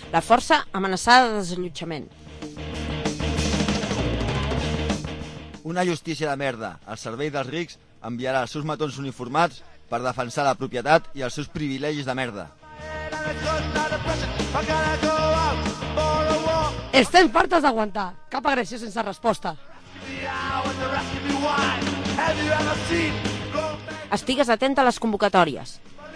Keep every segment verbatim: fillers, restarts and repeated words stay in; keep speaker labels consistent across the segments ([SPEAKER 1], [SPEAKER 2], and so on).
[SPEAKER 1] La força amenaçada de desallotjament.
[SPEAKER 2] Una justícia de merda al servei dels rics enviarà els seus matons uniformats per defensar la propietat i els seus privilegis de merda.
[SPEAKER 3] Estem fartes d'aguantar. Cap agressió sense resposta.
[SPEAKER 1] Estigues atent a les convocatòries.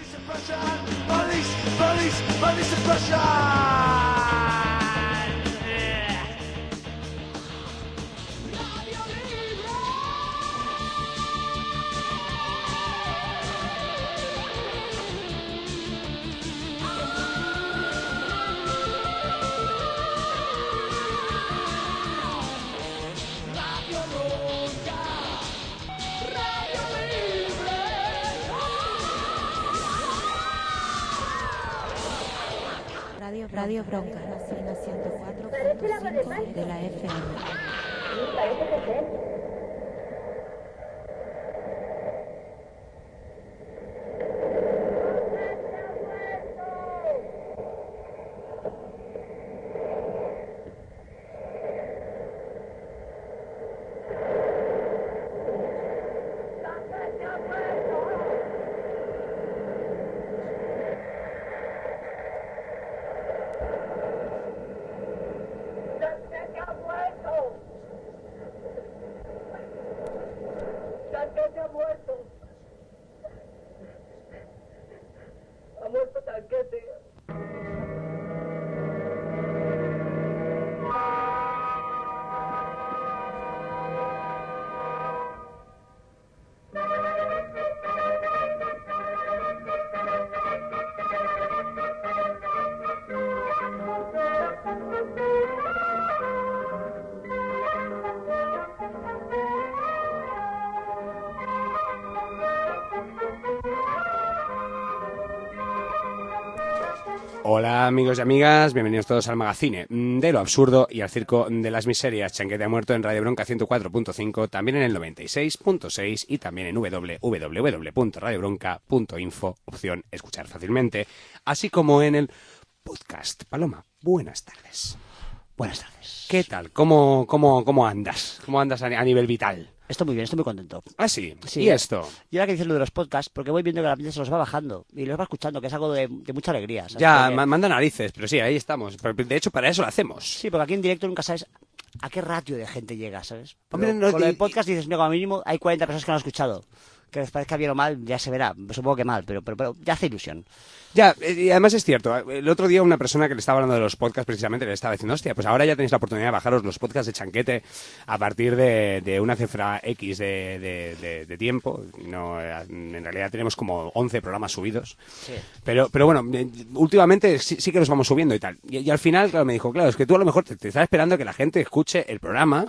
[SPEAKER 4] Radio, Radio Bronca, ciento cuatro punto cinco de la F M.
[SPEAKER 5] Parece que sí.
[SPEAKER 6] Hola amigos y amigas, bienvenidos todos al magazine de lo absurdo y al circo de las miserias. Chanquete ha muerto en Radio Bronca ciento cuatro punto cinco, también en el noventa y seis punto seis y también en doble u doble u doble u punto radio bronca punto info, opción escuchar fácilmente, así como en el podcast. Paloma, buenas tardes.
[SPEAKER 7] Buenas tardes.
[SPEAKER 6] ¿Qué tal? ¿Cómo, cómo, cómo andas? ¿Cómo andas a, a nivel vital?
[SPEAKER 7] Estoy muy bien, estoy muy contento.
[SPEAKER 6] ¿Ah, sí?
[SPEAKER 7] Sí.
[SPEAKER 6] ¿Y esto?
[SPEAKER 7] Y ahora que dices lo de los podcasts, porque voy viendo que la gente se los va bajando y los va escuchando, que es algo de, de mucha alegría. ¿sabes?
[SPEAKER 6] Ya,
[SPEAKER 7] Porque...
[SPEAKER 6] manda narices, pero sí, ahí estamos. De hecho, para eso lo hacemos.
[SPEAKER 7] Sí, porque aquí en directo nunca sabes a qué ratio de gente llega, ¿sabes?
[SPEAKER 6] Hombre,
[SPEAKER 7] Pero
[SPEAKER 6] no,
[SPEAKER 7] con lo
[SPEAKER 6] y-
[SPEAKER 7] del podcast dices, no, como mínimo hay cuarenta personas que lo han escuchado. Que les parezca bien o mal, ya se verá. Supongo que mal, pero, pero, pero ya hace ilusión.
[SPEAKER 6] Ya, eh, y además es cierto. El otro día una persona que le estaba hablando de los podcasts precisamente le estaba diciendo, hostia, pues ahora ya tenéis la oportunidad de bajaros los podcasts de Chanquete a partir de, de una cifra X de, de, de, de tiempo. No, eh, en realidad tenemos como once programas subidos.
[SPEAKER 7] Sí.
[SPEAKER 6] Pero, pero bueno, eh, últimamente sí, sí que los vamos subiendo y tal. Y, y al final, claro, me dijo, claro, es que tú a lo mejor te, te estás esperando que la gente escuche el programa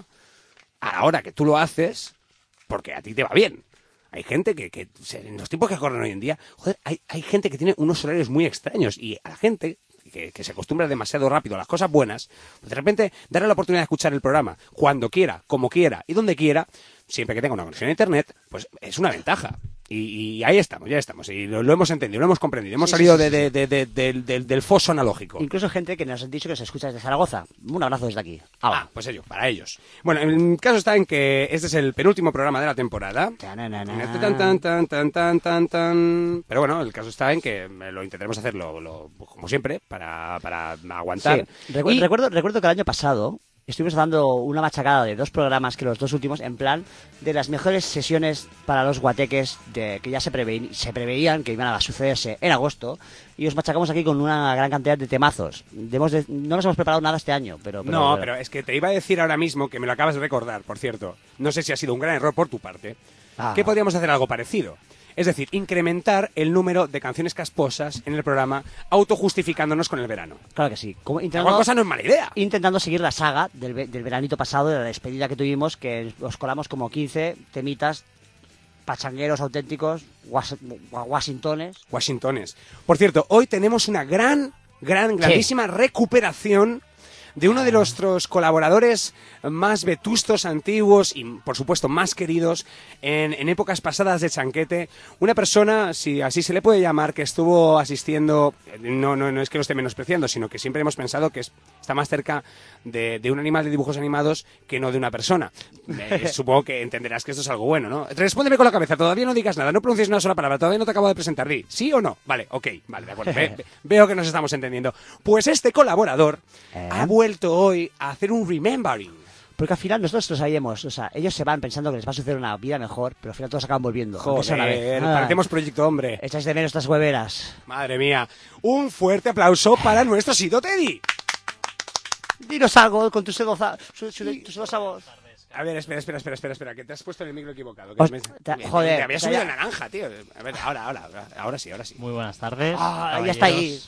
[SPEAKER 6] a la hora que tú lo haces porque a ti te va bien. Hay gente que, que en los tiempos que corren hoy en día, joder, hay, hay gente que tiene unos horarios muy extraños y a la gente que, que se acostumbra demasiado rápido a las cosas buenas, pues de repente darle la oportunidad de escuchar el programa cuando quiera, como quiera y donde quiera, siempre que tenga una conexión a internet, pues es una ventaja. Y, y ahí estamos, ya estamos. Y lo, lo hemos entendido, lo hemos comprendido. Hemos
[SPEAKER 7] Sí,
[SPEAKER 6] salido
[SPEAKER 7] sí, sí,
[SPEAKER 6] de, de, de, de, del, del, del foso analógico.
[SPEAKER 7] Incluso gente que nos han dicho que se escucha desde Zaragoza. Un abrazo desde aquí.
[SPEAKER 6] Ah, pues ello, para ellos. Bueno, el caso está en que este es el penúltimo programa de la temporada.
[SPEAKER 7] Tananana.
[SPEAKER 6] Tan, tan, tan, tan, tan, tan, tan. Pero bueno, el caso está en que lo intentaremos hacerlo lo, como siempre, para, para aguantar.
[SPEAKER 7] Sí. Recu-
[SPEAKER 6] Y-
[SPEAKER 7] recuerdo, recuerdo que el año pasado estuvimos dando una machacada de dos programas, que los dos últimos, en plan de las mejores sesiones para los guateques de, que ya se, preve- se preveían que iban a sucederse en agosto, y os machacamos aquí con una gran cantidad de temazos. Debemos de- no nos hemos preparado nada este año, pero... pero
[SPEAKER 6] No, pero es que te iba a decir ahora mismo, que me lo acabas de recordar, por cierto. No sé si ha sido un gran error por tu parte.
[SPEAKER 7] Ah.
[SPEAKER 6] Que podríamos hacer algo parecido. Es decir, incrementar el número de canciones casposas en el programa, autojustificándonos con el verano.
[SPEAKER 7] Claro que sí. Como
[SPEAKER 6] La
[SPEAKER 7] intentando,
[SPEAKER 6] cual cosa no es mala idea.
[SPEAKER 7] intentando seguir la saga del, ve- del veranito pasado, de la despedida que tuvimos, que os colamos como quince temitas pachangueros auténticos, was- wa- washingtones.
[SPEAKER 6] Washingtones. Por cierto, hoy tenemos una gran, gran, grandísima recuperación de uno de nuestros colaboradores más vetustos, antiguos y, por supuesto, más queridos en, en épocas pasadas de Chanquete. Una persona, si así se le puede llamar, que estuvo asistiendo, no, no, no es que lo esté menospreciando, sino que siempre hemos pensado que es, está más cerca de, de un animal de dibujos animados que no de una persona. Eh, supongo que entenderás que esto es algo bueno, ¿no? Respóndeme con la cabeza, todavía no digas nada, no pronuncies una sola palabra, todavía no te acabo de presentar. Di, ¿sí o no? Vale, ok, vale, de acuerdo. Ve, ve, veo que nos estamos entendiendo. Pues este colaborador
[SPEAKER 7] ¿Eh?
[SPEAKER 6] ha vuelto hoy a hacer un remembering.
[SPEAKER 7] Porque al final nosotros lo sabíamos, o sea, ellos se van pensando que les va a suceder una vida mejor, pero al final todos acaban volviendo. aunque sea una vez.
[SPEAKER 6] Joder,
[SPEAKER 7] Ah,
[SPEAKER 6] parecemos Proyecto Hombre.
[SPEAKER 7] Echáis de menos estas hueveras.
[SPEAKER 6] Madre mía. Un fuerte aplauso para nuestro Sito Teddy.
[SPEAKER 7] Dinos algo con tu sedosa, su, su, tu sedosa voz.
[SPEAKER 6] A ver, espera, espera, espera, espera, espera, que te has puesto en el micro equivocado. Que
[SPEAKER 7] Os-
[SPEAKER 6] me-
[SPEAKER 7] te-
[SPEAKER 6] me-
[SPEAKER 7] joder,
[SPEAKER 6] Te había
[SPEAKER 7] o sea,
[SPEAKER 6] subido
[SPEAKER 7] ya-
[SPEAKER 6] en naranja, tío. A ver, ahora, ahora, ahora, ahora sí, ahora sí.
[SPEAKER 8] Muy buenas tardes.
[SPEAKER 7] Ah, ya está ahí.
[SPEAKER 8] caballeros.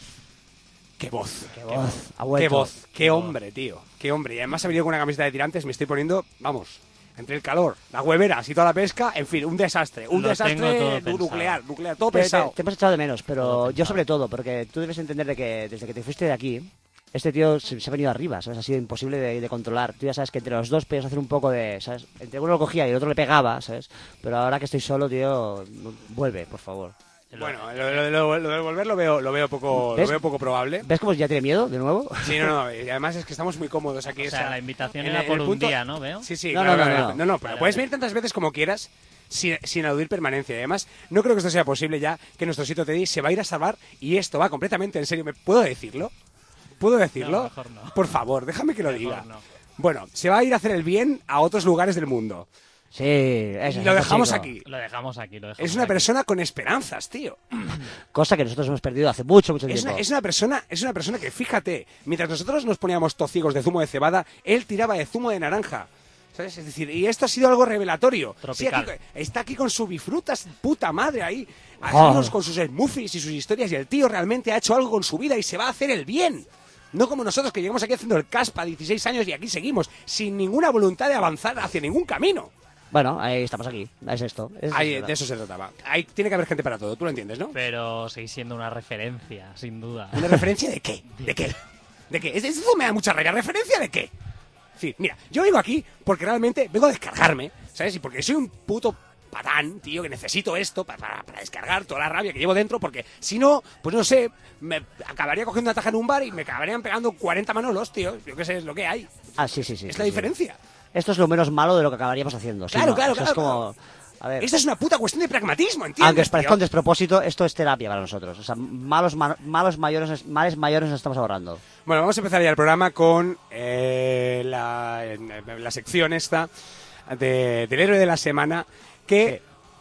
[SPEAKER 6] Qué voz.
[SPEAKER 7] Qué voz, ha
[SPEAKER 6] Qué
[SPEAKER 7] vuelto.
[SPEAKER 6] voz, qué hombre, tío. Qué hombre. Y además ha venido con una camiseta de tirantes, me estoy poniendo, vamos, entre el calor, las hueveras y toda la pesca, en fin, un desastre. Un
[SPEAKER 8] Lo tengo todo
[SPEAKER 6] desastre
[SPEAKER 8] pensado.
[SPEAKER 6] nuclear, nuclear, todo
[SPEAKER 7] Te, te-
[SPEAKER 6] pesado.
[SPEAKER 7] te hemos echado de menos, pero
[SPEAKER 8] Todo
[SPEAKER 7] yo
[SPEAKER 8] pensado.
[SPEAKER 7] sobre todo, porque tú debes entender de que desde que te fuiste de aquí, este tío se, se ha venido arriba, ¿sabes? Ha sido imposible de, de controlar. Tú ya sabes que entre los dos podías hacer un poco de, ¿sabes? Entre uno lo cogía y el otro le pegaba, ¿sabes? Pero ahora que estoy solo, tío, vuelve, por favor.
[SPEAKER 6] Bueno, lo, lo- lo- lo de volver lo veo, lo veo poco, lo
[SPEAKER 7] ¿Ves?
[SPEAKER 6] veo poco probable.
[SPEAKER 7] ¿Ves cómo ya tiene miedo de nuevo?
[SPEAKER 6] Sí, no, no, y además es que estamos muy cómodos aquí.
[SPEAKER 8] O sea, la invitación
[SPEAKER 6] en
[SPEAKER 8] era
[SPEAKER 6] el-
[SPEAKER 8] por
[SPEAKER 6] en el
[SPEAKER 8] un
[SPEAKER 6] punto-
[SPEAKER 8] día, ¿no? Veo.
[SPEAKER 6] Sí, sí,
[SPEAKER 7] No,
[SPEAKER 6] claro,
[SPEAKER 7] no, no,
[SPEAKER 6] claro,
[SPEAKER 7] no.
[SPEAKER 6] no, no, pero
[SPEAKER 8] Vale,
[SPEAKER 6] puedes
[SPEAKER 8] vale.
[SPEAKER 6] venir tantas veces como quieras sin, sin aludir permanencia. Y además, no creo que esto sea posible ya, que nuestro Sito Teddy se va a ir a salvar y esto va completamente en serio. ¿Me puedo decirlo? ¿Puedo decirlo?
[SPEAKER 8] No, mejor no.
[SPEAKER 6] Por favor, déjame que lo
[SPEAKER 8] Mejor
[SPEAKER 6] diga.
[SPEAKER 8] no.
[SPEAKER 6] Bueno, se va a ir a hacer el bien a otros lugares del mundo.
[SPEAKER 7] Sí, ese
[SPEAKER 6] Y
[SPEAKER 7] es
[SPEAKER 6] lo
[SPEAKER 7] el
[SPEAKER 6] dejamos
[SPEAKER 7] chico.
[SPEAKER 6] aquí.
[SPEAKER 8] Lo dejamos aquí, lo dejamos
[SPEAKER 6] Es una
[SPEAKER 8] aquí.
[SPEAKER 6] persona con esperanzas, tío.
[SPEAKER 7] Cosa que nosotros hemos perdido hace mucho, mucho
[SPEAKER 6] Es
[SPEAKER 7] tiempo.
[SPEAKER 6] una, es una persona, es una persona que, fíjate, mientras nosotros nos poníamos tociegos de zumo de cebada, él tiraba de zumo de naranja. ¿Sabes? Es decir, y esto ha sido algo revelatorio.
[SPEAKER 8] Tropical.
[SPEAKER 6] Sí, aquí- está aquí con su bifrutas, puta madre, ahí.
[SPEAKER 7] Oh.
[SPEAKER 6] Algunos con sus smoothies y sus historias, y el tío realmente ha hecho algo con su vida y se va a hacer el bien. No como nosotros que llegamos aquí haciendo el caspa a dieciséis años y aquí seguimos, sin ninguna voluntad de avanzar hacia ningún camino.
[SPEAKER 7] Bueno, ahí estamos aquí. Es esto. Es
[SPEAKER 6] Ahí,
[SPEAKER 7] esto.
[SPEAKER 6] de eso se trataba. Ahí tiene que haber gente para todo, tú lo entiendes, ¿no?
[SPEAKER 8] Pero seguís siendo una referencia, sin duda.
[SPEAKER 6] ¿Una referencia de qué? ¿De qué? ¿De qué? Es- Eso me da mucha rabia. ¿Referencia de qué? Sí, mira, yo vengo aquí porque realmente vengo a descargarme, ¿sabes? Y porque soy un puto patán, tío, que necesito esto para, para, para descargar toda la rabia que llevo dentro, porque si no, pues no sé, me acabaría cogiendo una taja en un bar y me acabarían pegando cuarenta manolos, tío. Yo qué sé, es lo que hay.
[SPEAKER 7] Ah, sí, sí, sí.
[SPEAKER 6] es
[SPEAKER 7] sí,
[SPEAKER 6] la
[SPEAKER 7] sí.
[SPEAKER 6] diferencia.
[SPEAKER 7] Esto es lo menos malo de lo que acabaríamos haciendo. sí,
[SPEAKER 6] Claro,
[SPEAKER 7] ¿no?
[SPEAKER 6] claro,
[SPEAKER 7] Eso
[SPEAKER 6] claro,
[SPEAKER 7] es como... A ver,
[SPEAKER 6] Esto es una puta cuestión de pragmatismo, ¿entiendes?
[SPEAKER 7] aunque os parezca
[SPEAKER 6] tío?
[SPEAKER 7] un despropósito, esto es terapia para nosotros. O sea, malos, ma- malos mayores, males mayores nos estamos ahorrando.
[SPEAKER 6] Bueno, vamos a empezar ya el programa con eh, la, eh, la sección esta de- del héroe de la semana, que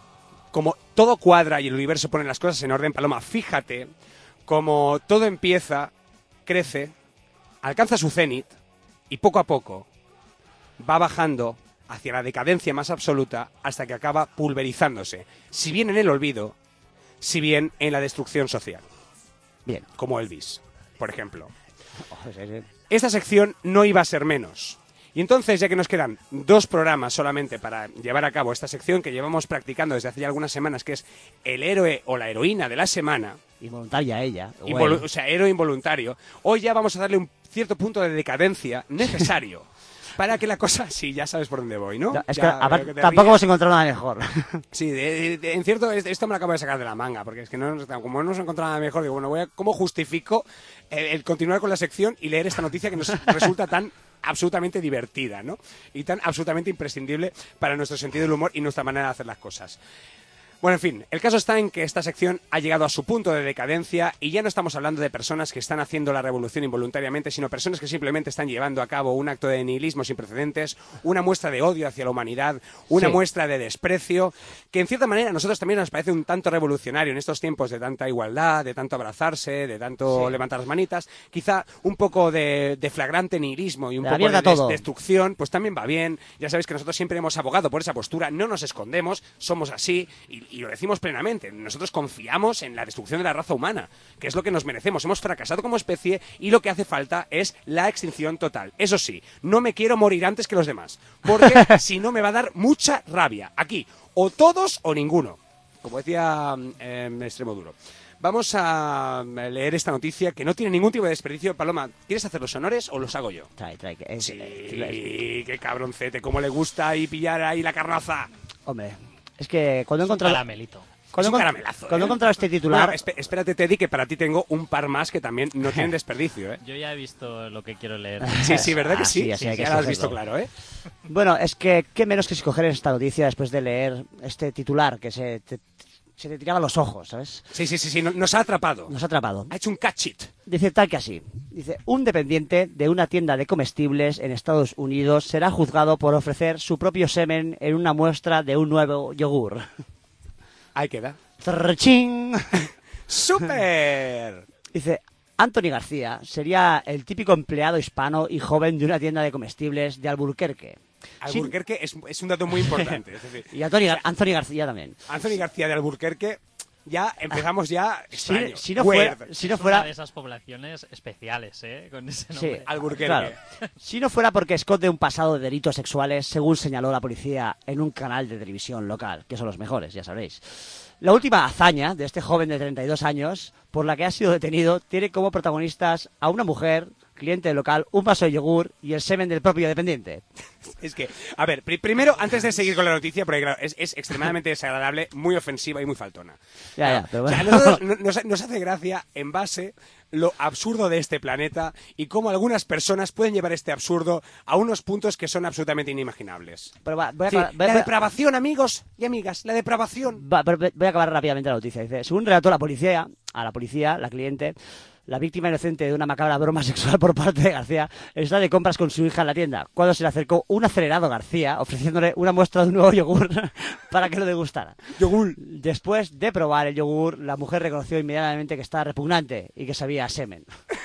[SPEAKER 6] como todo cuadra y el universo pone las cosas en orden, Paloma, fíjate como todo empieza, crece, alcanza su cenit y poco a poco va bajando hacia la decadencia más absoluta hasta que acaba pulverizándose, si bien en el olvido, si bien en la destrucción social,
[SPEAKER 7] Bien.
[SPEAKER 6] como Elvis, por ejemplo.
[SPEAKER 7] Oh, sí, sí.
[SPEAKER 6] Esta sección no iba a ser menos. Y entonces, ya que nos quedan dos programas solamente para llevar a cabo esta sección que llevamos practicando desde hace ya algunas semanas, que es el héroe o la heroína de la semana,
[SPEAKER 7] Involuntaria ella.
[SPEAKER 6] involu-
[SPEAKER 7] Bueno.
[SPEAKER 6] o sea, héroe involuntario, hoy ya vamos a darle un cierto punto de decadencia necesario para que la cosa... Sí, ya sabes por dónde voy, ¿no?
[SPEAKER 7] Ya, es que,
[SPEAKER 6] Ya
[SPEAKER 7] aparte,
[SPEAKER 6] veo que te
[SPEAKER 7] tampoco
[SPEAKER 6] ríes.
[SPEAKER 7] hemos encontrado nada mejor.
[SPEAKER 6] Sí, de- de- de- en cierto, es- esto me lo acabo de sacar de la manga, porque es que no, nos- como no nos he encontrado nada mejor, digo, bueno, voy a, ¿cómo justifico el, el continuar con la sección y leer esta noticia que nos resulta tan absolutamente divertida, ¿no? Y tan absolutamente imprescindible para nuestro sentido del humor y nuestra manera de hacer las cosas. Bueno, en fin, el caso está en que esta sección ha llegado a su punto de decadencia y ya no estamos hablando de personas que están haciendo la revolución involuntariamente, sino personas que simplemente están llevando a cabo un acto de nihilismo sin precedentes, una muestra de odio hacia la humanidad, una
[SPEAKER 7] Sí.
[SPEAKER 6] muestra de desprecio, que en cierta manera a nosotros también nos parece un tanto revolucionario en estos tiempos de tanta igualdad, de tanto abrazarse, de tanto
[SPEAKER 7] Sí.
[SPEAKER 6] levantar las manitas, quizá un poco de, de flagrante nihilismo y un
[SPEAKER 7] De la
[SPEAKER 6] poco de
[SPEAKER 7] mierda
[SPEAKER 6] des-
[SPEAKER 7] todo.
[SPEAKER 6] destrucción, pues también va bien. Ya sabéis que nosotros siempre hemos abogado por esa postura, no nos escondemos, somos así y, y lo decimos plenamente. Nosotros confiamos en la destrucción de la raza humana, que es lo que nos merecemos. Hemos fracasado como especie y lo que hace falta es la extinción total. Eso sí, no me quiero morir antes que los demás, porque si no me va a dar mucha rabia. Aquí, o todos o ninguno, como decía eh, Extremo Duro. Vamos a leer esta noticia que no tiene ningún tipo de desperdicio. Paloma, ¿quieres hacer los honores o los hago yo?
[SPEAKER 7] Trae, trae. Que es,
[SPEAKER 6] Sí,
[SPEAKER 7] eh,
[SPEAKER 6] qué cabroncete, cómo le gusta ahí pillar ahí la carnaza.
[SPEAKER 7] hombre, es que cuando he
[SPEAKER 8] Un
[SPEAKER 7] encontrado...
[SPEAKER 8] caramelito.
[SPEAKER 6] Es
[SPEAKER 7] Cuando,
[SPEAKER 6] un
[SPEAKER 7] encont-
[SPEAKER 6] caramelazo,
[SPEAKER 7] cuando
[SPEAKER 6] ¿eh?
[SPEAKER 7] he encontrado este titular...
[SPEAKER 6] Bueno, esp- espérate, Teddy, que para ti tengo un par más que también no tienen desperdicio, ¿eh?
[SPEAKER 8] Yo ya he visto lo que quiero leer.
[SPEAKER 6] Sí, sí, ¿verdad que
[SPEAKER 7] Ah,
[SPEAKER 6] sí?
[SPEAKER 7] sí, así hay que
[SPEAKER 6] ya lo has
[SPEAKER 7] escogerlo.
[SPEAKER 6] visto claro, ¿eh?
[SPEAKER 7] Bueno, es que qué menos que escoger esta noticia después de leer este titular que se te, se te tiraba a los ojos, ¿sabes?
[SPEAKER 6] Sí, sí, sí, sí, no- nos ha atrapado.
[SPEAKER 7] Nos ha atrapado.
[SPEAKER 6] Ha hecho un catch it.
[SPEAKER 7] Dice tal que así. Dice, un dependiente de una tienda de comestibles en Estados Unidos será juzgado por ofrecer su propio semen en una muestra de un nuevo yogur.
[SPEAKER 6] Ahí queda.
[SPEAKER 7] ¡Trrchín!
[SPEAKER 6] ¡Súper!
[SPEAKER 7] Dice, Anthony García sería el típico empleado hispano y joven de una tienda de comestibles de Albuquerque. Sin-
[SPEAKER 6] Albuquerque es, es un dato muy importante. Es decir,
[SPEAKER 7] Y Anthony, Gar- Anthony García también.
[SPEAKER 6] Anthony García de Albuquerque, ya empezamos ya
[SPEAKER 7] Si,
[SPEAKER 6] extraño.
[SPEAKER 7] si no
[SPEAKER 6] Weird.
[SPEAKER 7] fuera, si no
[SPEAKER 8] Es una
[SPEAKER 7] fuera,
[SPEAKER 8] de esas poblaciones especiales, ¿eh? Con ese
[SPEAKER 7] sí,
[SPEAKER 8] nombre.
[SPEAKER 6] Albuquerque.
[SPEAKER 7] claro. Si no fuera porque esconde un pasado de delitos sexuales, según señaló la policía en un canal de televisión local, que son los mejores, ya sabréis. La última hazaña de este joven de treinta y dos años, por la que ha sido detenido, tiene como protagonistas a una mujer, cliente del local, un vaso de yogur y el semen del propio dependiente.
[SPEAKER 6] Es que, a ver, pri- primero, antes de seguir con la noticia, porque claro, es, es extremadamente desagradable, muy ofensiva y muy faltona.
[SPEAKER 7] Ya, ya, pero
[SPEAKER 6] O sea,
[SPEAKER 7] bueno.
[SPEAKER 6] nosotros- no- nos, nos hace gracia en base lo absurdo de este planeta y cómo algunas personas pueden llevar este absurdo a unos puntos que son absolutamente inimaginables.
[SPEAKER 7] Pero va, voy, a
[SPEAKER 6] Sí,
[SPEAKER 7] acabar, voy a-
[SPEAKER 6] la depravación, amigos y amigas, la depravación.
[SPEAKER 7] va- pero voy a acabar rápidamente la noticia. Dice, según relató la policía, a la policía, la cliente, la víctima inocente de una macabra broma sexual por parte de García está de compras con su hija en la tienda, cuando se le acercó un acelerado García ofreciéndole una muestra de un nuevo yogur para que lo degustara.
[SPEAKER 6] Yogur.
[SPEAKER 7] Después de probar el yogur, la mujer reconoció inmediatamente que estaba repugnante y que sabía a semen.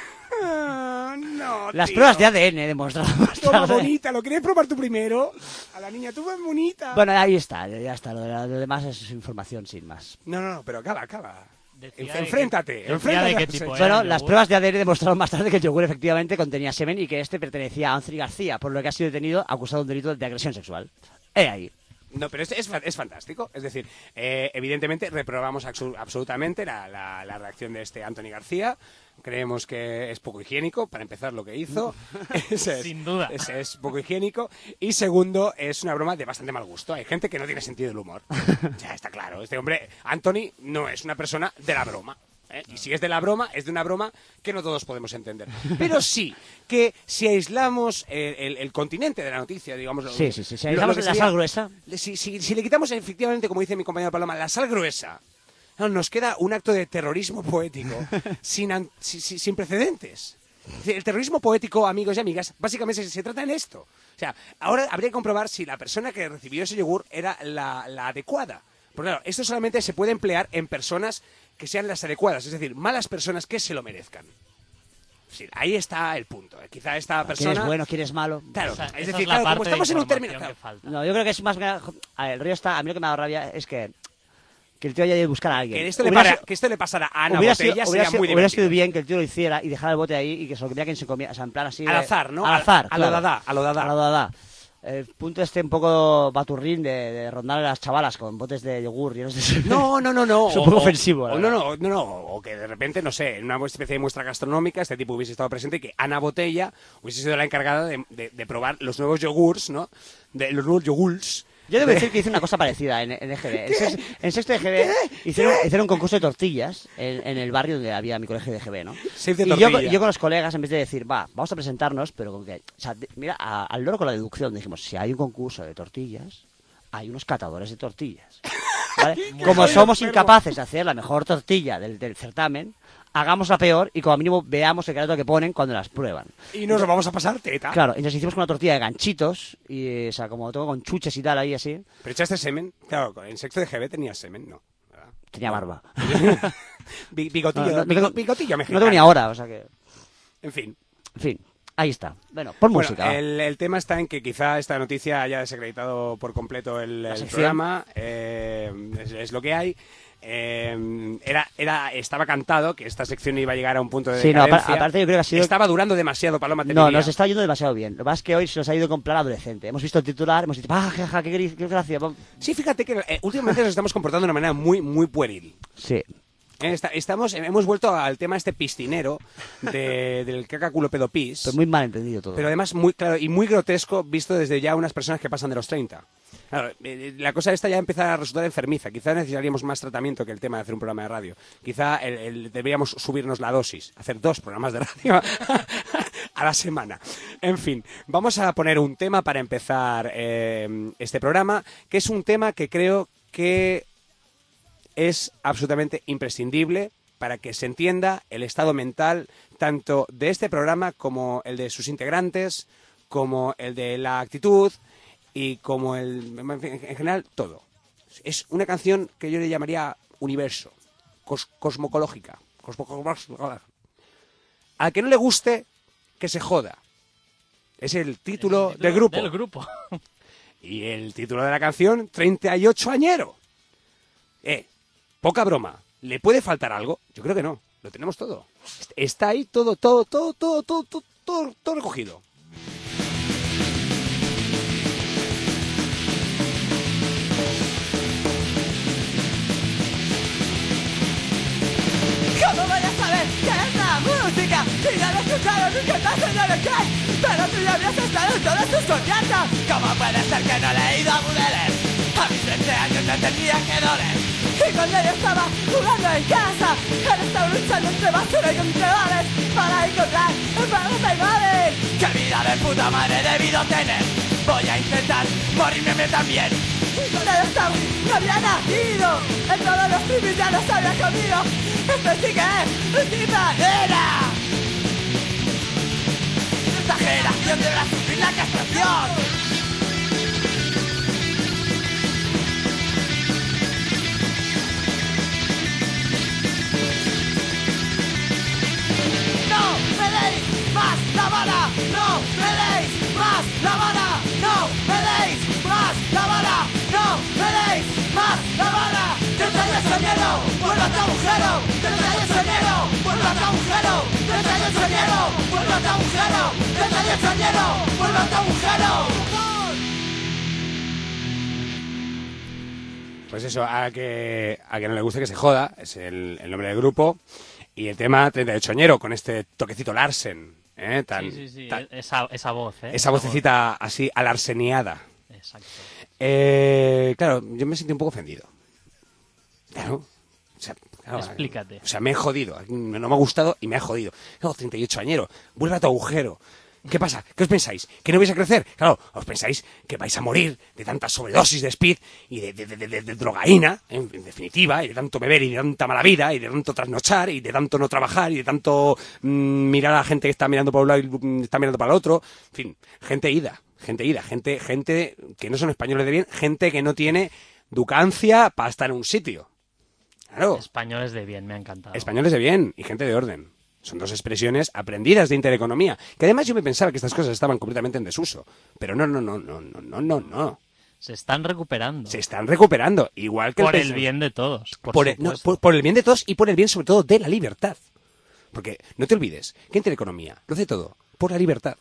[SPEAKER 6] Ah, no,
[SPEAKER 7] Las
[SPEAKER 6] tío.
[SPEAKER 7] pruebas de A D N demostraron más
[SPEAKER 6] Toma,
[SPEAKER 7] tarde-
[SPEAKER 6] bonita, ¿lo quieres probar tú primero? A la niña, tú vas bonita.
[SPEAKER 7] Bueno, ahí está, ya está. Lo, de la- lo demás es información sin más.
[SPEAKER 6] No, no, no, pero acaba, acaba.
[SPEAKER 8] Decía
[SPEAKER 6] Enf-
[SPEAKER 8] de
[SPEAKER 6] enfréntate,
[SPEAKER 8] qué- decía
[SPEAKER 6] enfréntate.
[SPEAKER 8] de qué
[SPEAKER 6] a-
[SPEAKER 8] tipo era
[SPEAKER 7] Bueno,
[SPEAKER 8] el
[SPEAKER 7] las
[SPEAKER 8] yogur.
[SPEAKER 7] pruebas de A D N demostraron más tarde que el yogur efectivamente contenía semen y que este pertenecía a Anthony García, por lo que ha sido detenido acusado de un delito de agresión sexual. He ahí.
[SPEAKER 6] No, pero es, es, fa- es fantástico. Es decir, eh, evidentemente reprobamos absu- absolutamente la, la- la reacción de este Anthony García. Creemos que es poco higiénico, para empezar, lo que hizo. Ese es-
[SPEAKER 8] Sin duda.
[SPEAKER 6] ese es poco higiénico. Y segundo, es una broma de bastante mal gusto. Hay gente que no tiene sentido del humor. Ya está claro. Este hombre, Anthony, no es una persona de la broma. ¿eh? Y si es de la broma, es de una broma que no todos podemos entender. Pero sí que si aislamos el, el- el continente de la noticia, digamos... lo-
[SPEAKER 7] Sí, sí, sí. Si
[SPEAKER 6] lo-
[SPEAKER 7] aislamos
[SPEAKER 6] lo que
[SPEAKER 7] la
[SPEAKER 6] sería-
[SPEAKER 7] sal gruesa.
[SPEAKER 6] si, si- si le quitamos efectivamente, como dice mi compañero Paloma, la sal gruesa, no, nos queda un acto de terrorismo poético sin, an- si- si- sin precedentes. Es decir, el terrorismo poético, amigos y amigas, básicamente se, se trata en esto. O sea, ahora habría que comprobar si la persona que recibió ese yogur era la, la adecuada. Porque claro, esto solamente se puede emplear en personas que sean las adecuadas, es decir, malas personas que se lo merezcan. Sí, ahí está el punto. ¿eh? Quizá esta
[SPEAKER 7] ¿Quién
[SPEAKER 6] persona...
[SPEAKER 7] es bueno, quién es malo?
[SPEAKER 6] Claro,
[SPEAKER 8] Esa-
[SPEAKER 6] es
[SPEAKER 8] esa
[SPEAKER 6] decir,
[SPEAKER 8] la
[SPEAKER 6] claro, como
[SPEAKER 8] parte de
[SPEAKER 6] estamos en un término...
[SPEAKER 8] información
[SPEAKER 6] claro,
[SPEAKER 8] que falta.
[SPEAKER 7] No, yo creo que es más... A ver, el río está... A mí lo que me ha dado rabia es que... Que el tío haya ido a buscar a alguien.
[SPEAKER 6] que, esto le
[SPEAKER 7] Hubiera
[SPEAKER 6] para-
[SPEAKER 7] sido-
[SPEAKER 6] que esto le pasara a Ana
[SPEAKER 7] hubiera
[SPEAKER 6] Botella
[SPEAKER 7] sido,
[SPEAKER 6] sería
[SPEAKER 7] hubiera sido-
[SPEAKER 6] muy
[SPEAKER 7] hubiera
[SPEAKER 6] divertido.
[SPEAKER 7] sido bien que el tío lo hiciera y dejara el bote ahí y que se lo comiera quien se comía. O sea, en plan así...
[SPEAKER 6] Al
[SPEAKER 7] de-
[SPEAKER 6] azar, ¿no?
[SPEAKER 7] Al
[SPEAKER 6] Al-
[SPEAKER 7] azar,
[SPEAKER 6] a lo
[SPEAKER 7] claro.
[SPEAKER 6] dada, a lo dada.
[SPEAKER 7] A lo dada. El punto este un poco baturrín de, de rondar a las chavalas con botes de yogur llenos de...
[SPEAKER 6] No, no, no, no.
[SPEAKER 7] Es un
[SPEAKER 6] O-
[SPEAKER 7] poco
[SPEAKER 6] o-
[SPEAKER 7] ofensivo, la
[SPEAKER 6] o no,
[SPEAKER 7] verdad.
[SPEAKER 6] no, no, no. O que de repente, no sé, en una especie de muestra gastronómica, este tipo hubiese estado presente y que Ana Botella hubiese sido la encargada de, de- de probar los nuevos yogurts, ¿no? De los nuevos yogurts.
[SPEAKER 7] Yo debo decir que hice una cosa parecida en, en E G B. En, sex- en sexto de E G B hicieron, hicieron un concurso de tortillas en, en el barrio donde había mi colegio de E G B, ¿no?
[SPEAKER 6] Save the
[SPEAKER 7] Y yo,
[SPEAKER 6] tortilla.
[SPEAKER 7] yo con los colegas, en vez de decir, va, vamos a presentarnos, pero con que... O sea, de- mira, a- al loro con la deducción dijimos, si hay un concurso de tortillas, hay unos catadores de tortillas. ¿Vale? Como somos incapaces de hacer la mejor tortilla del, del certamen, hagamos la peor y como mínimo veamos el creador que ponen cuando las prueban.
[SPEAKER 6] Y nos lo vamos a pasar teta.
[SPEAKER 7] Claro, y nos hicimos con una tortilla de ganchitos, y, o sea, como todo con chuches y tal ahí así,
[SPEAKER 6] Pero echaste semen. Claro, en sexto de G B tenías semen, ¿no? ¿verdad?
[SPEAKER 7] tenía barba.
[SPEAKER 6] Bi- Bigotillo,
[SPEAKER 7] No, no,
[SPEAKER 6] bigo-
[SPEAKER 7] no-
[SPEAKER 6] bigotillo
[SPEAKER 7] No
[SPEAKER 6] mexicano.
[SPEAKER 7] tengo ni ahora, o sea que...
[SPEAKER 6] En fin.
[SPEAKER 7] En fin, ahí está. Bueno, pon
[SPEAKER 6] Bueno,
[SPEAKER 7] música. va.
[SPEAKER 6] el, el tema está en que quizá esta noticia haya desacreditado por completo el, el
[SPEAKER 7] sección.
[SPEAKER 6] programa. eh, es, es lo que hay. Eh, era, era, estaba cantado que esta sección iba a llegar a un punto de
[SPEAKER 7] Sí, no,
[SPEAKER 6] decadencia.
[SPEAKER 7] apar- aparte yo creo que ha sido...
[SPEAKER 6] Estaba durando demasiado, Paloma, te
[SPEAKER 7] No,
[SPEAKER 6] diría.
[SPEAKER 7] nos está yendo demasiado bien. Lo que pasa es que hoy se nos ha ido con plan adolescente. Hemos visto el titular, hemos dicho, ¡ah, jaja, qué, gris- qué gracia! Vam-".
[SPEAKER 6] Sí, fíjate que eh, últimamente nos estamos comportando de una manera muy, muy pueril.
[SPEAKER 7] Sí.
[SPEAKER 6] Eh, está- estamos, hemos vuelto al tema este piscinero de- del caca culo pedo pis.
[SPEAKER 7] Pero muy mal entendido todo.
[SPEAKER 6] Pero además muy claro y muy grotesco visto desde ya unas personas que pasan de los treinta. Claro, eh, la cosa esta ya empieza a resultar enfermiza. Quizá necesitaríamos más tratamiento que el tema de hacer un programa de radio. Quizá el- el- deberíamos subirnos la dosis, hacer dos programas de radio a la semana. En fin, vamos a poner un tema para empezar eh, este programa, que es un tema que creo que es absolutamente imprescindible para que se entienda el estado mental tanto de este programa como el de sus integrantes, como el de la actitud y como el, en fin, en general, todo. Es una canción que yo le llamaría universo, cos, cosmocológica. Cosmo, cosmo- al que no le guste, que se joda. Es el título,
[SPEAKER 8] El título
[SPEAKER 6] del grupo.
[SPEAKER 8] Del grupo.
[SPEAKER 6] Y el título de la canción, treinta y ocho añero. Eh, poca broma. ¿Le puede faltar algo? Yo creo que no. Lo tenemos todo. Está ahí todo, todo, todo, todo, todo, todo, todo, todo recogido.
[SPEAKER 9] ¿Cómo voy a saber qué es la música? Si ya lo he escuchado nunca más en el hotel. Pero tú ya habías estado en todos tus conciertos. ¿Cómo puede ser que no he leído a Budeles? A mis trece años me tenía que doler. Y cuando yo estaba jugando en casa, él estaba luchando entre basura y entre bares para encontrar el paradise de móvil. ¡Qué vida de puta madre he debido tener! Voy a intentar morirme también. Y cuando yo estaba, no había nacido. En todos los filmes ya los había comido. Esto sí que es una era. Esta generación deberá sufrir la castración. No me deis más la vara, no me deis más la vara, no me deis más la vara, no me deis más la vara. treinta y ocho enero, vuelvo a tu agujero. treinta y ocho enero, vuelvo a tu agujero. treinta y ocho enero, vuelvo a tu agujero. treinta y ocho enero, vuelvo a tu agujero.
[SPEAKER 6] Pues eso, a que, a que no le guste que se joda, es el, el nombre del grupo. Y el tema treinta y ocho añero, con este toquecito Larsen, ¿eh? Tan,
[SPEAKER 8] Sí, sí, sí.
[SPEAKER 6] tan-
[SPEAKER 8] Esa, esa voz, ¿eh?
[SPEAKER 6] esa vocecita así alarceniada.
[SPEAKER 8] voz. Exacto.
[SPEAKER 6] Eh, claro, yo me sentí un poco ofendido. Claro. O sea, claro,
[SPEAKER 8] Explícate.
[SPEAKER 6] O sea, me he jodido. No me ha gustado y me ha jodido. Claro, treinta y ocho añero. Vuelve a tu agujero. ¿Qué pasa? ¿Qué os pensáis? ¿Que no vais a crecer? Claro, os pensáis que vais a morir de tanta sobredosis de speed y de, de, de, de, de drogaína, en, en definitiva, y de tanto beber y de tanta mala vida y de tanto trasnochar y de tanto no trabajar y de tanto mm, mirar a la gente que está mirando para un lado y mm, está mirando para el otro. En fin, gente ida, gente ida, gente, gente que no son españoles de bien, gente que no tiene ducancia para estar en un sitio. Claro.
[SPEAKER 8] Españoles de bien, me ha encantado.
[SPEAKER 6] Españoles de bien y gente de orden. Son dos expresiones aprendidas de intereconomía. Que además yo me pensaba que estas cosas estaban completamente en desuso. Pero no, no, no, no, no, no, no, no.
[SPEAKER 8] Se están recuperando.
[SPEAKER 6] Se están recuperando. Igual que
[SPEAKER 8] Por
[SPEAKER 6] el,
[SPEAKER 8] el bien de todos. Por,
[SPEAKER 6] por el, no,
[SPEAKER 8] supuesto.
[SPEAKER 6] por- por el bien de todos y por el bien sobre todo de la libertad. Porque no te olvides que intereconomía lo hace todo por la libertad.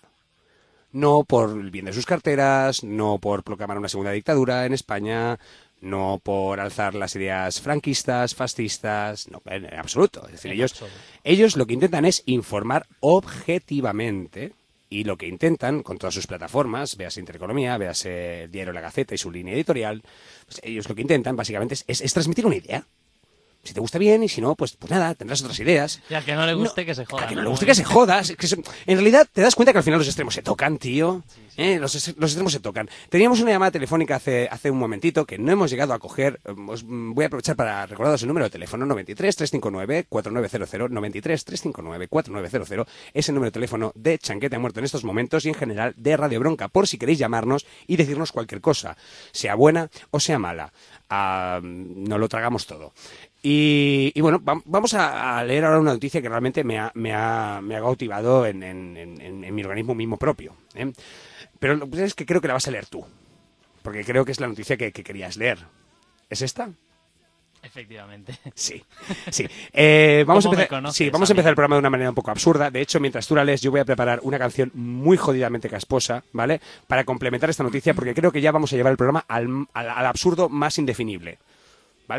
[SPEAKER 6] No por el bien de sus carteras, no por proclamar una segunda dictadura en España, no por alzar las ideas franquistas, fascistas, no, en absoluto. Es decir,
[SPEAKER 8] En
[SPEAKER 6] ellos,
[SPEAKER 8] absoluto.
[SPEAKER 6] ellos lo que intentan es informar objetivamente y lo que intentan con todas sus plataformas, véase Intereconomía, véase el diario La Gaceta y su línea editorial, pues ellos lo que intentan básicamente es, es- es transmitir una idea. Si te gusta bien y si no, pues, pues nada, tendrás otras ideas.
[SPEAKER 8] Y al que no le guste, que se joda.
[SPEAKER 6] A que no
[SPEAKER 8] ¿no?
[SPEAKER 6] le guste que se joda. Es que se- en realidad te das cuenta que al final los extremos se tocan, tío. ¿Eh? Los, ex- los extremos se tocan. Teníamos una llamada telefónica hace, hace un momentito que no hemos llegado a coger. Os mm, voy a aprovechar para recordaros el número de teléfono noventa y tres, trescientos cincuenta y nueve, cuarenta y nueve cero cero, noventa y tres, trescientos cincuenta y nueve, cuarenta y nueve cero cero. Es el número de teléfono de Chanquete Muerto en estos momentos y en general de Radio Bronca, por si queréis llamarnos y decirnos cualquier cosa, sea buena o sea mala. Ah, no lo tragamos todo. Y, y bueno, vam- vamos a, a leer ahora una noticia que realmente me ha, me ha, me ha cautivado en, en- en- en mi organismo mismo propio, ¿eh? Pero lo que pasa es que creo que la vas a leer tú, porque creo que es la noticia que, que querías leer. ¿Es esta?
[SPEAKER 8] Efectivamente.
[SPEAKER 6] Sí, sí. Eh, vamos a
[SPEAKER 8] ¿Cómo me
[SPEAKER 6] empezar,
[SPEAKER 8] conoces,
[SPEAKER 6] sí, vamos a empezar
[SPEAKER 8] amigo?
[SPEAKER 6] el programa de una manera un poco absurda. De hecho, mientras tú la lees, yo voy a preparar una canción muy jodidamente casposa, ¿vale? Para complementar esta noticia, porque creo que ya vamos a llevar el programa al, al- al absurdo más indefinible, ¿vale?